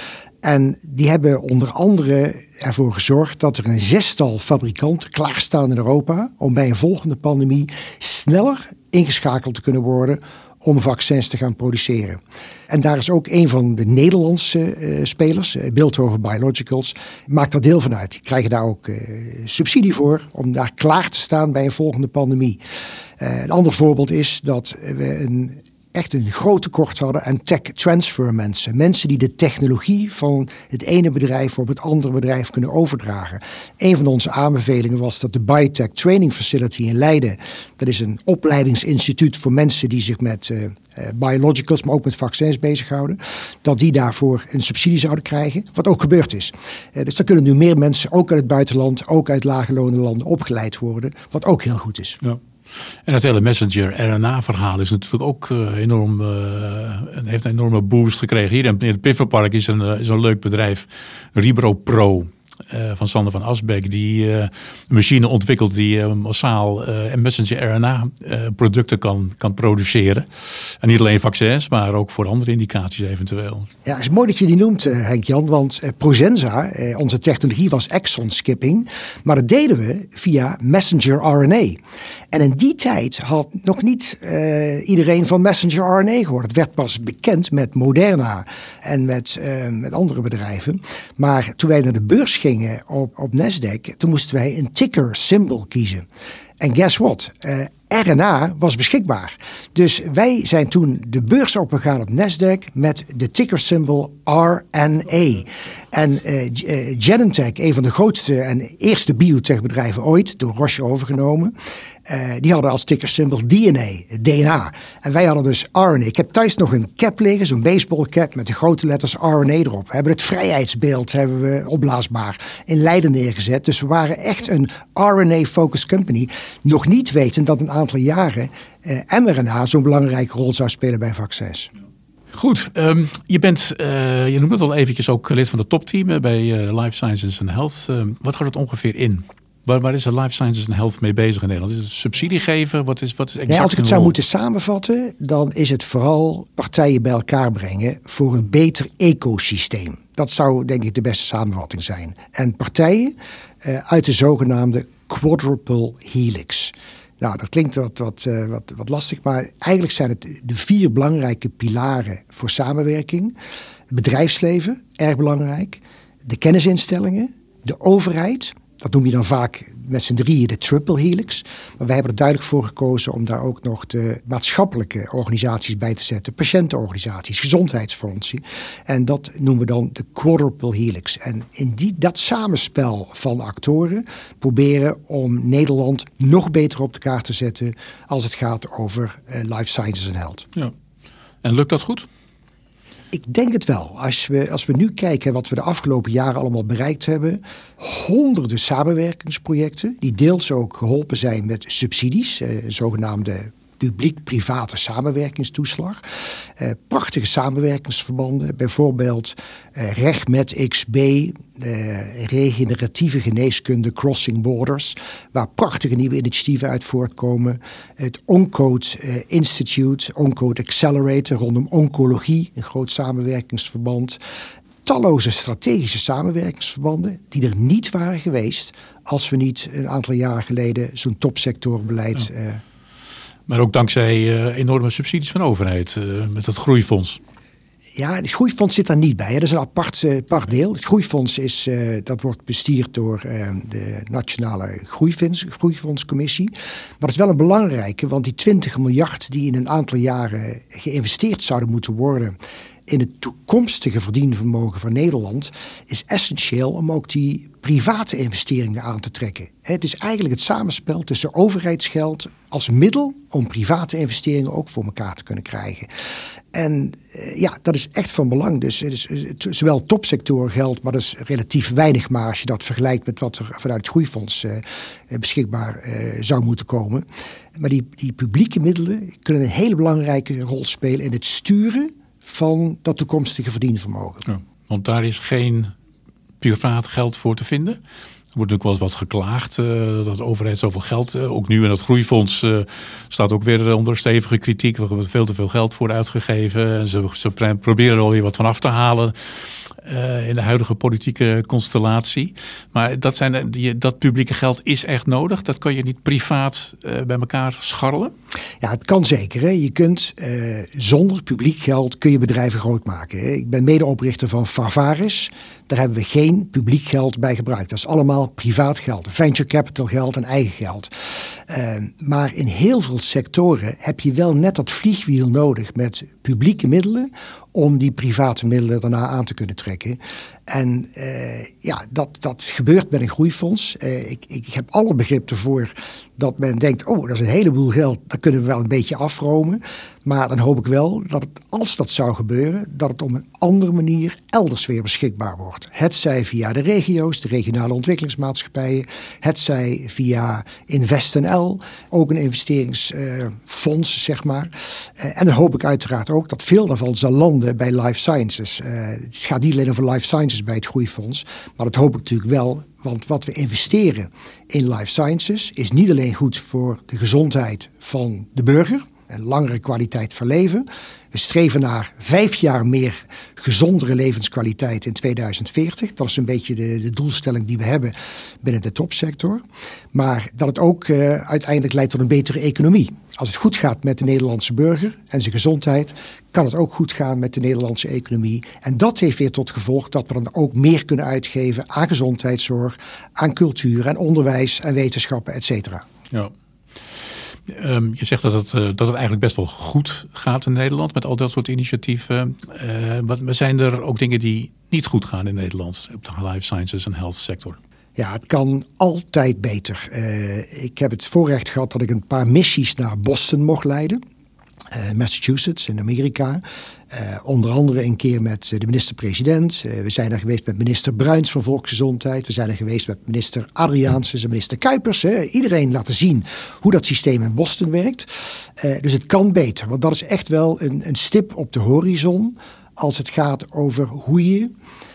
Speaker 3: En die hebben onder andere ervoor gezorgd dat er een zestal fabrikanten klaarstaan in Europa om bij een volgende pandemie sneller ingeschakeld te kunnen worden om vaccins te gaan produceren. En daar is ook een van de Nederlandse uh, spelers, uh, Bilthoven Biologicals, maakt daar deel van uit. Die krijgen daar ook uh, subsidie voor om daar klaar te staan bij een volgende pandemie. Uh, een ander voorbeeld is dat we een echt een groot tekort hadden aan tech transfer mensen. Mensen die de technologie van het ene bedrijf op het andere bedrijf kunnen overdragen. Een van onze aanbevelingen was dat de Biotech Training Facility in Leiden, dat is een opleidingsinstituut voor mensen die zich met uh, uh, biologicals, maar ook met vaccins bezighouden, dat die daarvoor een subsidie zouden krijgen, wat ook gebeurd is. Uh, dus daar kunnen nu meer mensen, ook uit het buitenland, ook uit lage lonen landen, opgeleid worden, wat ook heel goed is.
Speaker 2: Ja. En het hele messenger R N A-verhaal is natuurlijk ook uh, enorm, uh, heeft een enorme boost gekregen. Hier in het Pifferpark is een, uh, is een leuk bedrijf, RibroPro. Uh, van Sander van Asbeek, die uh, een machine ontwikkelt die uh, massaal uh, messenger R N A uh, producten kan, kan produceren. En niet alleen vaccins, maar ook voor andere indicaties eventueel.
Speaker 3: Ja, het is mooi dat je die noemt, uh, Henk-Jan, want uh, Prosensa, uh, onze technologie was exon skipping, maar dat deden we via messenger R N A. En in die tijd had nog niet uh, iedereen van messenger R N A gehoord. Het werd pas bekend met Moderna en met, uh, met andere bedrijven. Maar toen wij naar de beurs gingen op, op Nasdaq, toen moesten wij een ticker symbol kiezen. En guess what? Uh, R N A was beschikbaar. Dus wij zijn toen de beurs opgegaan op Nasdaq met de ticker symbol R N A. En uh, uh, Genentech, een van de grootste en eerste biotechbedrijven ooit, door Roche overgenomen. Uh, die hadden als ticker symbol D N A, D N A. En wij hadden dus R N A. Ik heb thuis nog een cap liggen, zo'n baseball cap met de grote letters R N A erop. We hebben het vrijheidsbeeld hebben we opblaasbaar in Leiden neergezet. Dus we waren echt een R N A-focused company. Nog niet weten dat een aantal jaren uh, mRNA zo'n belangrijke rol zou spelen bij vaccins.
Speaker 2: Goed, um, je bent, uh, je noemt het al eventjes ook lid van het topteam bij uh, Life Sciences and Health. Uh, wat gaat het ongeveer in? Waar, waar is de Life Sciences and Health mee bezig in Nederland? Is het subsidie geven? Wat is, wat is exact
Speaker 3: nee, als ik het zou
Speaker 2: rol?
Speaker 3: moeten samenvatten, dan is het vooral partijen bij elkaar brengen voor een beter ecosysteem. Dat zou denk ik de beste samenvatting zijn. En partijen uh, uit de zogenaamde quadruple helix. Nou, dat klinkt wat, wat, uh, wat, wat lastig, maar eigenlijk zijn het de vier belangrijke pilaren voor samenwerking. Het bedrijfsleven, erg belangrijk. De kennisinstellingen, de overheid. Dat noem je dan vaak met z'n drieën de triple helix. Maar wij hebben er duidelijk voor gekozen om daar ook nog de maatschappelijke organisaties bij te zetten. Patiëntenorganisaties, gezondheidsfondsen. En dat noemen we dan de quadruple helix. En in die, dat samenspel van actoren proberen om Nederland nog beter op de kaart te zetten als het gaat over uh, life sciences en health.
Speaker 2: Ja. En lukt dat goed?
Speaker 3: Ik denk het wel. Als we, als we nu kijken wat we de afgelopen jaren allemaal bereikt hebben. Honderden samenwerkingsprojecten die deels ook geholpen zijn met subsidies. Eh, zogenaamde publiek-private samenwerkingstoeslag. Uh, prachtige samenwerkingsverbanden. Bijvoorbeeld uh, RegMed X B, uh, regeneratieve geneeskunde Crossing Borders. Waar prachtige nieuwe initiatieven uit voortkomen. Het Oncode uh, Institute, Oncode Accelerator rondom oncologie. Een groot samenwerkingsverband. Talloze strategische samenwerkingsverbanden die er niet waren geweest als we niet een aantal jaren geleden zo'n topsectorbeleid...
Speaker 2: Ja.
Speaker 3: Uh,
Speaker 2: Maar ook dankzij uh, enorme subsidies van de overheid uh, met het groeifonds.
Speaker 3: Ja, het groeifonds zit daar niet bij. Hè. Dat is een apart, uh, apart deel. Het groeifonds is, uh, dat wordt bestuurd door uh, de Nationale Groeifonds, Groeifondscommissie. Maar dat is wel een belangrijke, want die twintig miljard die in een aantal jaren geïnvesteerd zouden moeten worden in het toekomstige verdienvermogen van Nederland is essentieel om ook die private investeringen aan te trekken. Het is eigenlijk het samenspel tussen overheidsgeld als middel om private investeringen ook voor elkaar te kunnen krijgen. En ja, dat is echt van belang. Dus het is zowel topsector geld, maar dat is relatief weinig maar als je dat vergelijkt met wat er vanuit het groeifonds uh, beschikbaar uh, zou moeten komen. Maar die, die publieke middelen kunnen een hele belangrijke rol spelen in het sturen van dat toekomstige verdienvermogen. Ja,
Speaker 2: want daar is geen privaat geld voor te vinden. Er wordt natuurlijk wel eens wat geklaagd uh, dat de overheid zoveel geld, uh, ook nu in het groeifonds uh, staat ook weer onder stevige kritiek. We hebben veel te veel geld voor uitgegeven en ze, ze proberen er alweer wat van af te halen. Uh, in de huidige politieke constellatie. Maar dat, zijn, die, dat publieke geld is echt nodig. Dat kan je niet privaat uh, bij elkaar scharrelen.
Speaker 3: Ja, het kan zeker. Hè. Je kunt uh, zonder publiek geld kun je bedrijven groot maken. Hè. Ik ben medeoprichter van Pharvaris. Daar hebben we geen publiek geld bij gebruikt. Dat is allemaal privaat geld. Venture capital geld en eigen geld. Uh, maar in heel veel sectoren heb je wel net dat vliegwiel nodig met publieke middelen om die private middelen daarna aan te kunnen trekken. En uh, ja, dat, dat gebeurt met een groeifonds. Uh, ik, ik heb alle begrip ervoor dat men denkt, oh, dat is een heleboel geld, dat kunnen we wel een beetje afromen. Maar dan hoop ik wel dat het, als dat zou gebeuren, dat het op een andere manier elders weer beschikbaar wordt. Hetzij via de regio's, de regionale ontwikkelingsmaatschappijen. Hetzij via InvestNL, ook een investeringsfonds, uh, zeg maar. Uh, en dan hoop ik uiteraard ook dat veel daarvan zal landen bij Life Sciences. Uh, het gaat niet alleen over Life Sciences bij het Groeifonds, maar dat hoop ik natuurlijk wel. Want wat we investeren in Life Sciences is niet alleen goed voor de gezondheid van de burger, een langere kwaliteit van leven. We streven naar vijf jaar meer gezondere levenskwaliteit in tweeduizend veertig. Dat is een beetje de, de doelstelling die we hebben binnen de topsector. Maar dat het ook uh, uiteindelijk leidt tot een betere economie. Als het goed gaat met de Nederlandse burger en zijn gezondheid, kan het ook goed gaan met de Nederlandse economie. En dat heeft weer tot gevolg dat we dan ook meer kunnen uitgeven aan gezondheidszorg, aan cultuur, aan onderwijs, aan wetenschappen, et cetera.
Speaker 2: Ja. Um, je zegt dat het, uh, dat het eigenlijk best wel goed gaat in Nederland met al dat soort initiatieven. Uh, maar zijn er ook dingen die niet goed gaan in Nederland op de life sciences en health sector?
Speaker 3: Ja, het kan altijd beter. Uh, ik heb het voorrecht gehad dat ik een paar missies naar Boston mocht leiden. Uh, Massachusetts in Amerika. Uh, onder andere een keer met de minister-president. Uh, we zijn er geweest met minister Bruins van Volksgezondheid. We zijn er geweest met minister Adriaanse en minister Kuipers. Hè. Iedereen laten zien hoe dat systeem in Boston werkt. Uh, dus het kan beter. Want dat is echt wel een, een stip op de horizon als het gaat over hoe je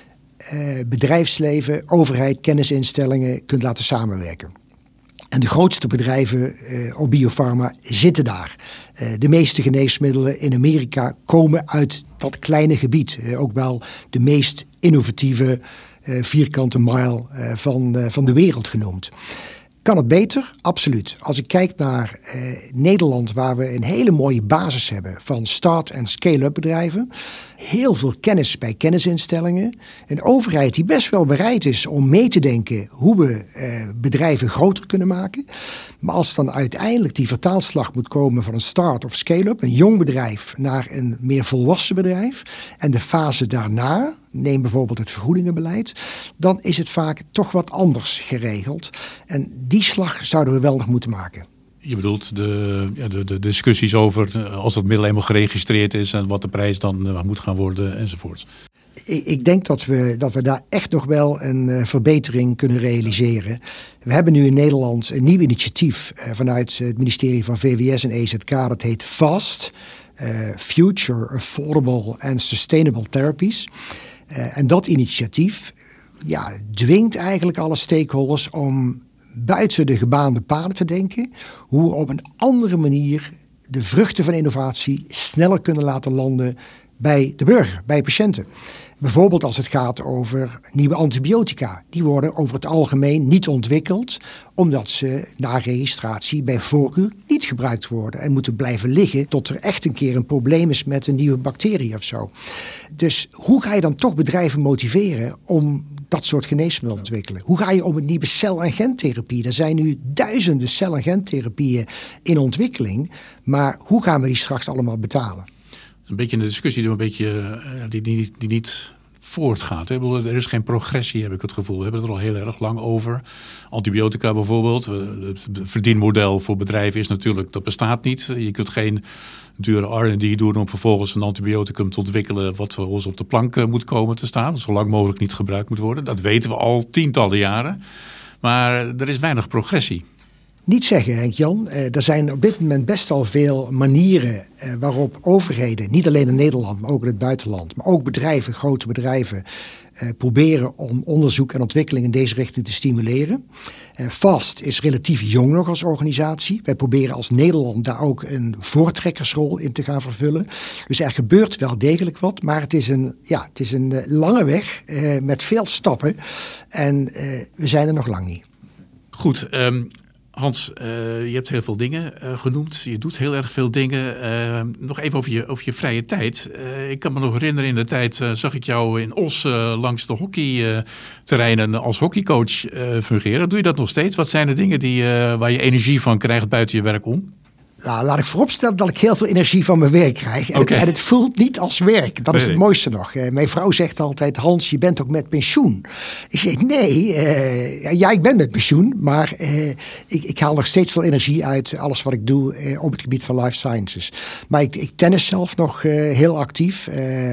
Speaker 3: uh, bedrijfsleven, overheid, kennisinstellingen kunt laten samenwerken. En de grootste bedrijven uh, op biopharma zitten daar. Uh, de meeste geneesmiddelen in Amerika komen uit dat kleine gebied. Uh, ook wel de meest innovatieve uh, vierkante mijl uh, van, uh, van de wereld genoemd. Kan het beter? Absoluut. Als ik kijk naar uh, Nederland, waar we een hele mooie basis hebben van start- en scale-up bedrijven. Heel veel kennis bij kennisinstellingen. Een overheid die best wel bereid is om mee te denken hoe we uh, bedrijven groter kunnen maken. Maar als dan uiteindelijk die vertaalslag moet komen van een start- of scale-up, een jong bedrijf naar een meer volwassen bedrijf. En de fase daarna, neem bijvoorbeeld het vergoedingenbeleid, dan is het vaak toch wat anders geregeld. En die slag zouden we wel nog moeten maken.
Speaker 2: Je bedoelt de, ja, de, de discussies over als het middel eenmaal geregistreerd is en wat de prijs dan uh, moet gaan worden enzovoort.
Speaker 3: Ik, ik denk dat we, dat we daar echt nog wel een uh, verbetering kunnen realiseren. We hebben nu in Nederland een nieuw initiatief uh, vanuit het ministerie van V W S en E Z K. Dat heet FAST, uh, Future Affordable and Sustainable Therapies. Uh, en dat initiatief ja, dwingt eigenlijk alle stakeholders om buiten de gebaande paden te denken, hoe we op een andere manier de vruchten van innovatie sneller kunnen laten landen bij de burger, bij patiënten. Bijvoorbeeld als het gaat over nieuwe antibiotica. Die worden over het algemeen niet ontwikkeld, omdat ze na registratie bij voorkeur niet gebruikt worden en moeten blijven liggen tot er echt een keer een probleem is met een nieuwe bacterie of zo. Dus hoe ga je dan toch bedrijven motiveren om dat soort geneesmiddelen te ontwikkelen? Hoe ga je om met nieuwe cel- en gentherapie? Er zijn nu duizenden cel- en gentherapieën in ontwikkeling, maar hoe gaan we die straks allemaal betalen?
Speaker 2: Een beetje een discussie die, een beetje, die, die, die niet voortgaat. Hè? Er is geen progressie, heb ik het gevoel. We hebben het er al heel erg lang over. Antibiotica bijvoorbeeld. Het verdienmodel voor bedrijven is natuurlijk, dat bestaat niet. Je kunt geen dure R en D doen om vervolgens een antibioticum te ontwikkelen wat voor ons op de plank moet komen te staan. Dat zo lang mogelijk niet gebruikt moet worden. Dat weten we al tientallen jaren. Maar er is weinig progressie.
Speaker 3: Niet zeggen, Henk-Jan. Uh, er zijn op dit moment best al veel manieren uh, waarop overheden, niet alleen in Nederland, maar ook in het buitenland, maar ook bedrijven, grote bedrijven, uh, proberen om onderzoek en ontwikkeling in deze richting te stimuleren. Uh, FAST is relatief jong nog als organisatie. Wij proberen als Nederland daar ook een voortrekkersrol in te gaan vervullen. Dus er gebeurt wel degelijk wat, maar het is een, ja, het is een uh, lange weg uh, met veel stappen en uh, we zijn er nog lang niet.
Speaker 2: Goed, um... Hans, uh, je hebt heel veel dingen uh, genoemd. Je doet heel erg veel dingen. Uh, nog even over je, over je vrije tijd. Uh, ik kan me nog herinneren in de tijd uh, zag ik jou in Os uh, langs de hockeyterreinen als hockeycoach uh, fungeren. Doe je dat nog steeds? Wat zijn de dingen die, uh, waar je energie van krijgt buiten je werk om?
Speaker 3: Nou, laat ik vooropstellen dat ik heel veel energie van mijn werk krijg. En,
Speaker 2: okay.
Speaker 3: het, en het voelt niet als werk. Dat is
Speaker 2: nee.
Speaker 3: het mooiste nog. Uh, mijn vrouw zegt altijd, Hans, je bent ook met pensioen. Ik zeg, nee, uh, ja, ik ben met pensioen. Maar uh, ik, ik haal nog steeds veel energie uit alles wat ik doe uh, op het gebied van life sciences. Maar ik, ik tennis zelf nog uh, heel actief. Uh,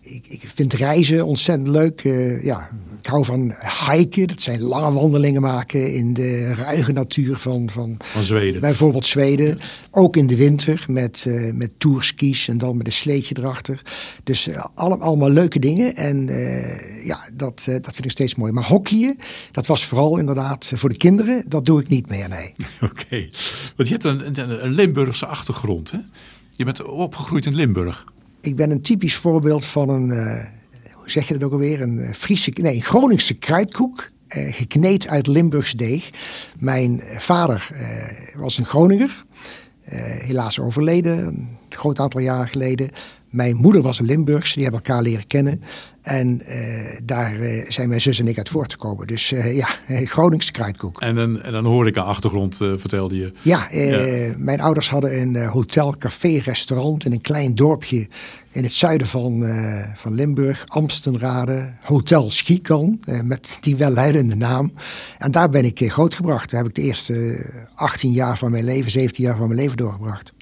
Speaker 3: ik, ik vind reizen ontzettend leuk. Uh, ja, ik hou van hiken. Dat zijn lange wandelingen maken in de ruige natuur van, van,
Speaker 2: van Zweden.
Speaker 3: Bijvoorbeeld Zweden. Ook in de winter met, uh, met tourskis en dan met een sleetje erachter. Dus uh, alle, allemaal leuke dingen. En uh, ja, dat, uh, dat vind ik steeds mooi. Maar hockeyen, dat was vooral inderdaad voor de kinderen. Dat doe ik niet meer, nee.
Speaker 2: Oké, okay. Want je hebt een, een, een Limburgse achtergrond, hè? Je bent opgegroeid in Limburg.
Speaker 3: Ik ben een typisch voorbeeld van een, uh, hoe zeg je dat ook alweer? Een Friese, nee, een Groningse kruidkoek. Uh, gekneed uit Limburgs deeg. Mijn vader uh, was een Groninger. Uh, helaas overleden, een groot aantal jaren geleden. Mijn moeder was een Limburgse, die hebben elkaar leren kennen. En uh, daar uh, zijn mijn zus en ik uit voortgekomen. Dus uh, ja, Groningse kruidkoek.
Speaker 2: En dan, en dan hoor ik een achtergrond, uh, vertelde je.
Speaker 3: Ja, uh, ja, mijn ouders hadden een uh, hotel, café, restaurant in een klein dorpje in het zuiden van, uh, van Limburg. Amstenrade, Hotel Schikan, uh, met die welluidende naam. En daar ben ik uh, grootgebracht. Daar heb ik de eerste achttien jaar van mijn leven, zeventien jaar van mijn leven doorgebracht.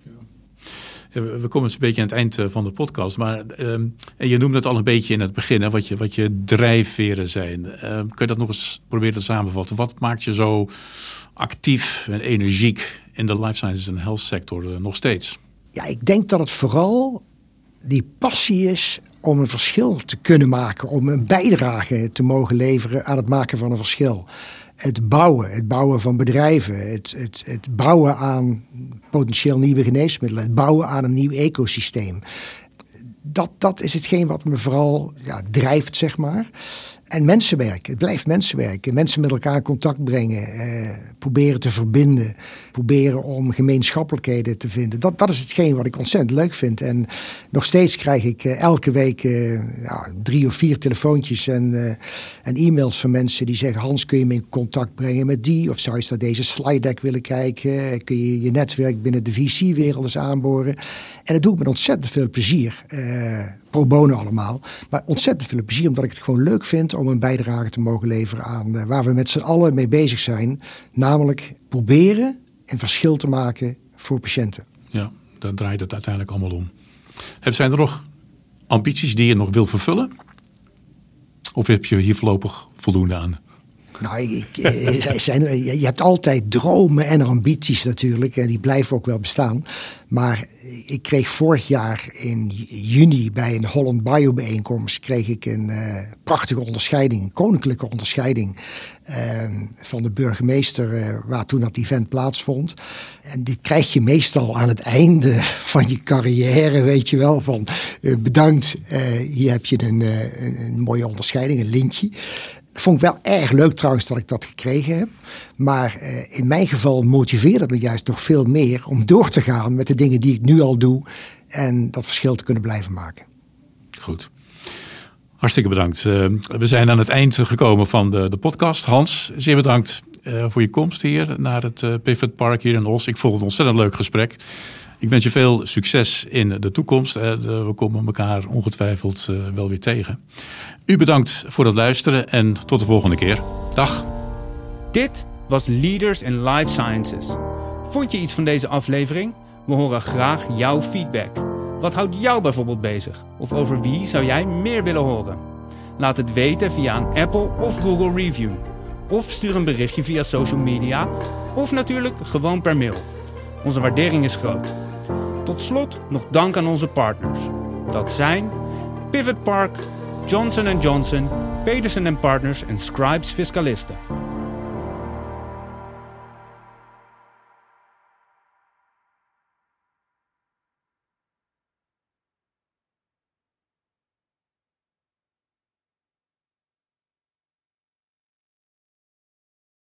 Speaker 2: We komen dus een beetje aan het eind van de podcast. Maar um, en je noemde het al een beetje in het begin, hè, wat, je, wat je drijfveren zijn. Um, kun je dat nog eens proberen te samenvatten? Wat maakt je zo actief en energiek in de life sciences en health sector uh, nog steeds?
Speaker 3: Ja, ik denk dat het vooral die passie is om een verschil te kunnen maken. Om een bijdrage te mogen leveren aan het maken van een verschil. Het bouwen, het bouwen van bedrijven, het, het, het bouwen aan potentieel nieuwe geneesmiddelen, het bouwen aan een nieuw ecosysteem. Dat, dat is hetgeen wat me vooral ja, drijft, zeg maar. En mensenwerk, het blijft mensenwerk. Mensen met elkaar in contact brengen, eh, proberen te verbinden, proberen om gemeenschappelijkheden te vinden. Dat, dat is hetgeen wat ik ontzettend leuk vind. En nog steeds krijg ik eh, elke week eh, ja, drie of vier telefoontjes en, uh, en e-mails van mensen die zeggen: Hans, kun je me in contact brengen met die? Of zou je naar deze slide deck willen kijken? Kun je je netwerk binnen de V C-wereld eens aanboren? En dat doe ik met ontzettend veel plezier. Uh, pro bono allemaal. Maar ontzettend veel plezier, omdat ik het gewoon leuk vind om een bijdrage te mogen leveren aan uh, waar we met z'n allen mee bezig zijn. Namelijk proberen een verschil te maken voor patiënten.
Speaker 2: Ja, daar draait het uiteindelijk allemaal om. Zijn er nog ambities die je nog wil vervullen? Of heb je hier voorlopig voldoende aan?
Speaker 3: Nou, ik, zijn, je hebt altijd dromen en ambities natuurlijk. En die blijven ook wel bestaan. Maar ik kreeg vorig jaar in juni bij een Holland Bio bijeenkomst kreeg ik een uh, prachtige onderscheiding, een koninklijke onderscheiding uh, van de burgemeester uh, waar toen dat event plaatsvond. En dit krijg je meestal aan het einde van je carrière, weet je wel, van uh, bedankt, uh, hier heb je een, uh, een, een mooie onderscheiding, een lintje. Vond ik wel erg leuk trouwens dat ik dat gekregen heb. Maar uh, in mijn geval motiveerde het me juist nog veel meer om door te gaan met de dingen die ik nu al doe. En dat verschil te kunnen blijven maken.
Speaker 2: Goed. Hartstikke bedankt. Uh, we zijn aan het eind gekomen van de, de podcast. Hans, zeer bedankt uh, voor je komst hier naar het uh, Pivot Park hier in Os. Ik vond het een ontzettend leuk gesprek. Ik wens je veel succes in de toekomst. Uh, we komen elkaar ongetwijfeld uh, wel weer tegen. U bedankt voor het luisteren en tot de volgende keer. Dag.
Speaker 1: Dit was Leaders in Life Sciences. Vond je iets van deze aflevering? We horen graag jouw feedback. Wat houdt jou bijvoorbeeld bezig? Of over wie zou jij meer willen horen? Laat het weten via een Apple of Google review. Of stuur een berichtje via social media. Of natuurlijk gewoon per mail. Onze waardering is groot. Tot slot nog dank aan onze partners. Dat zijn Pivot Park, Johnson en Johnson, Pedersen en Partners en Scribes Fiscalisten.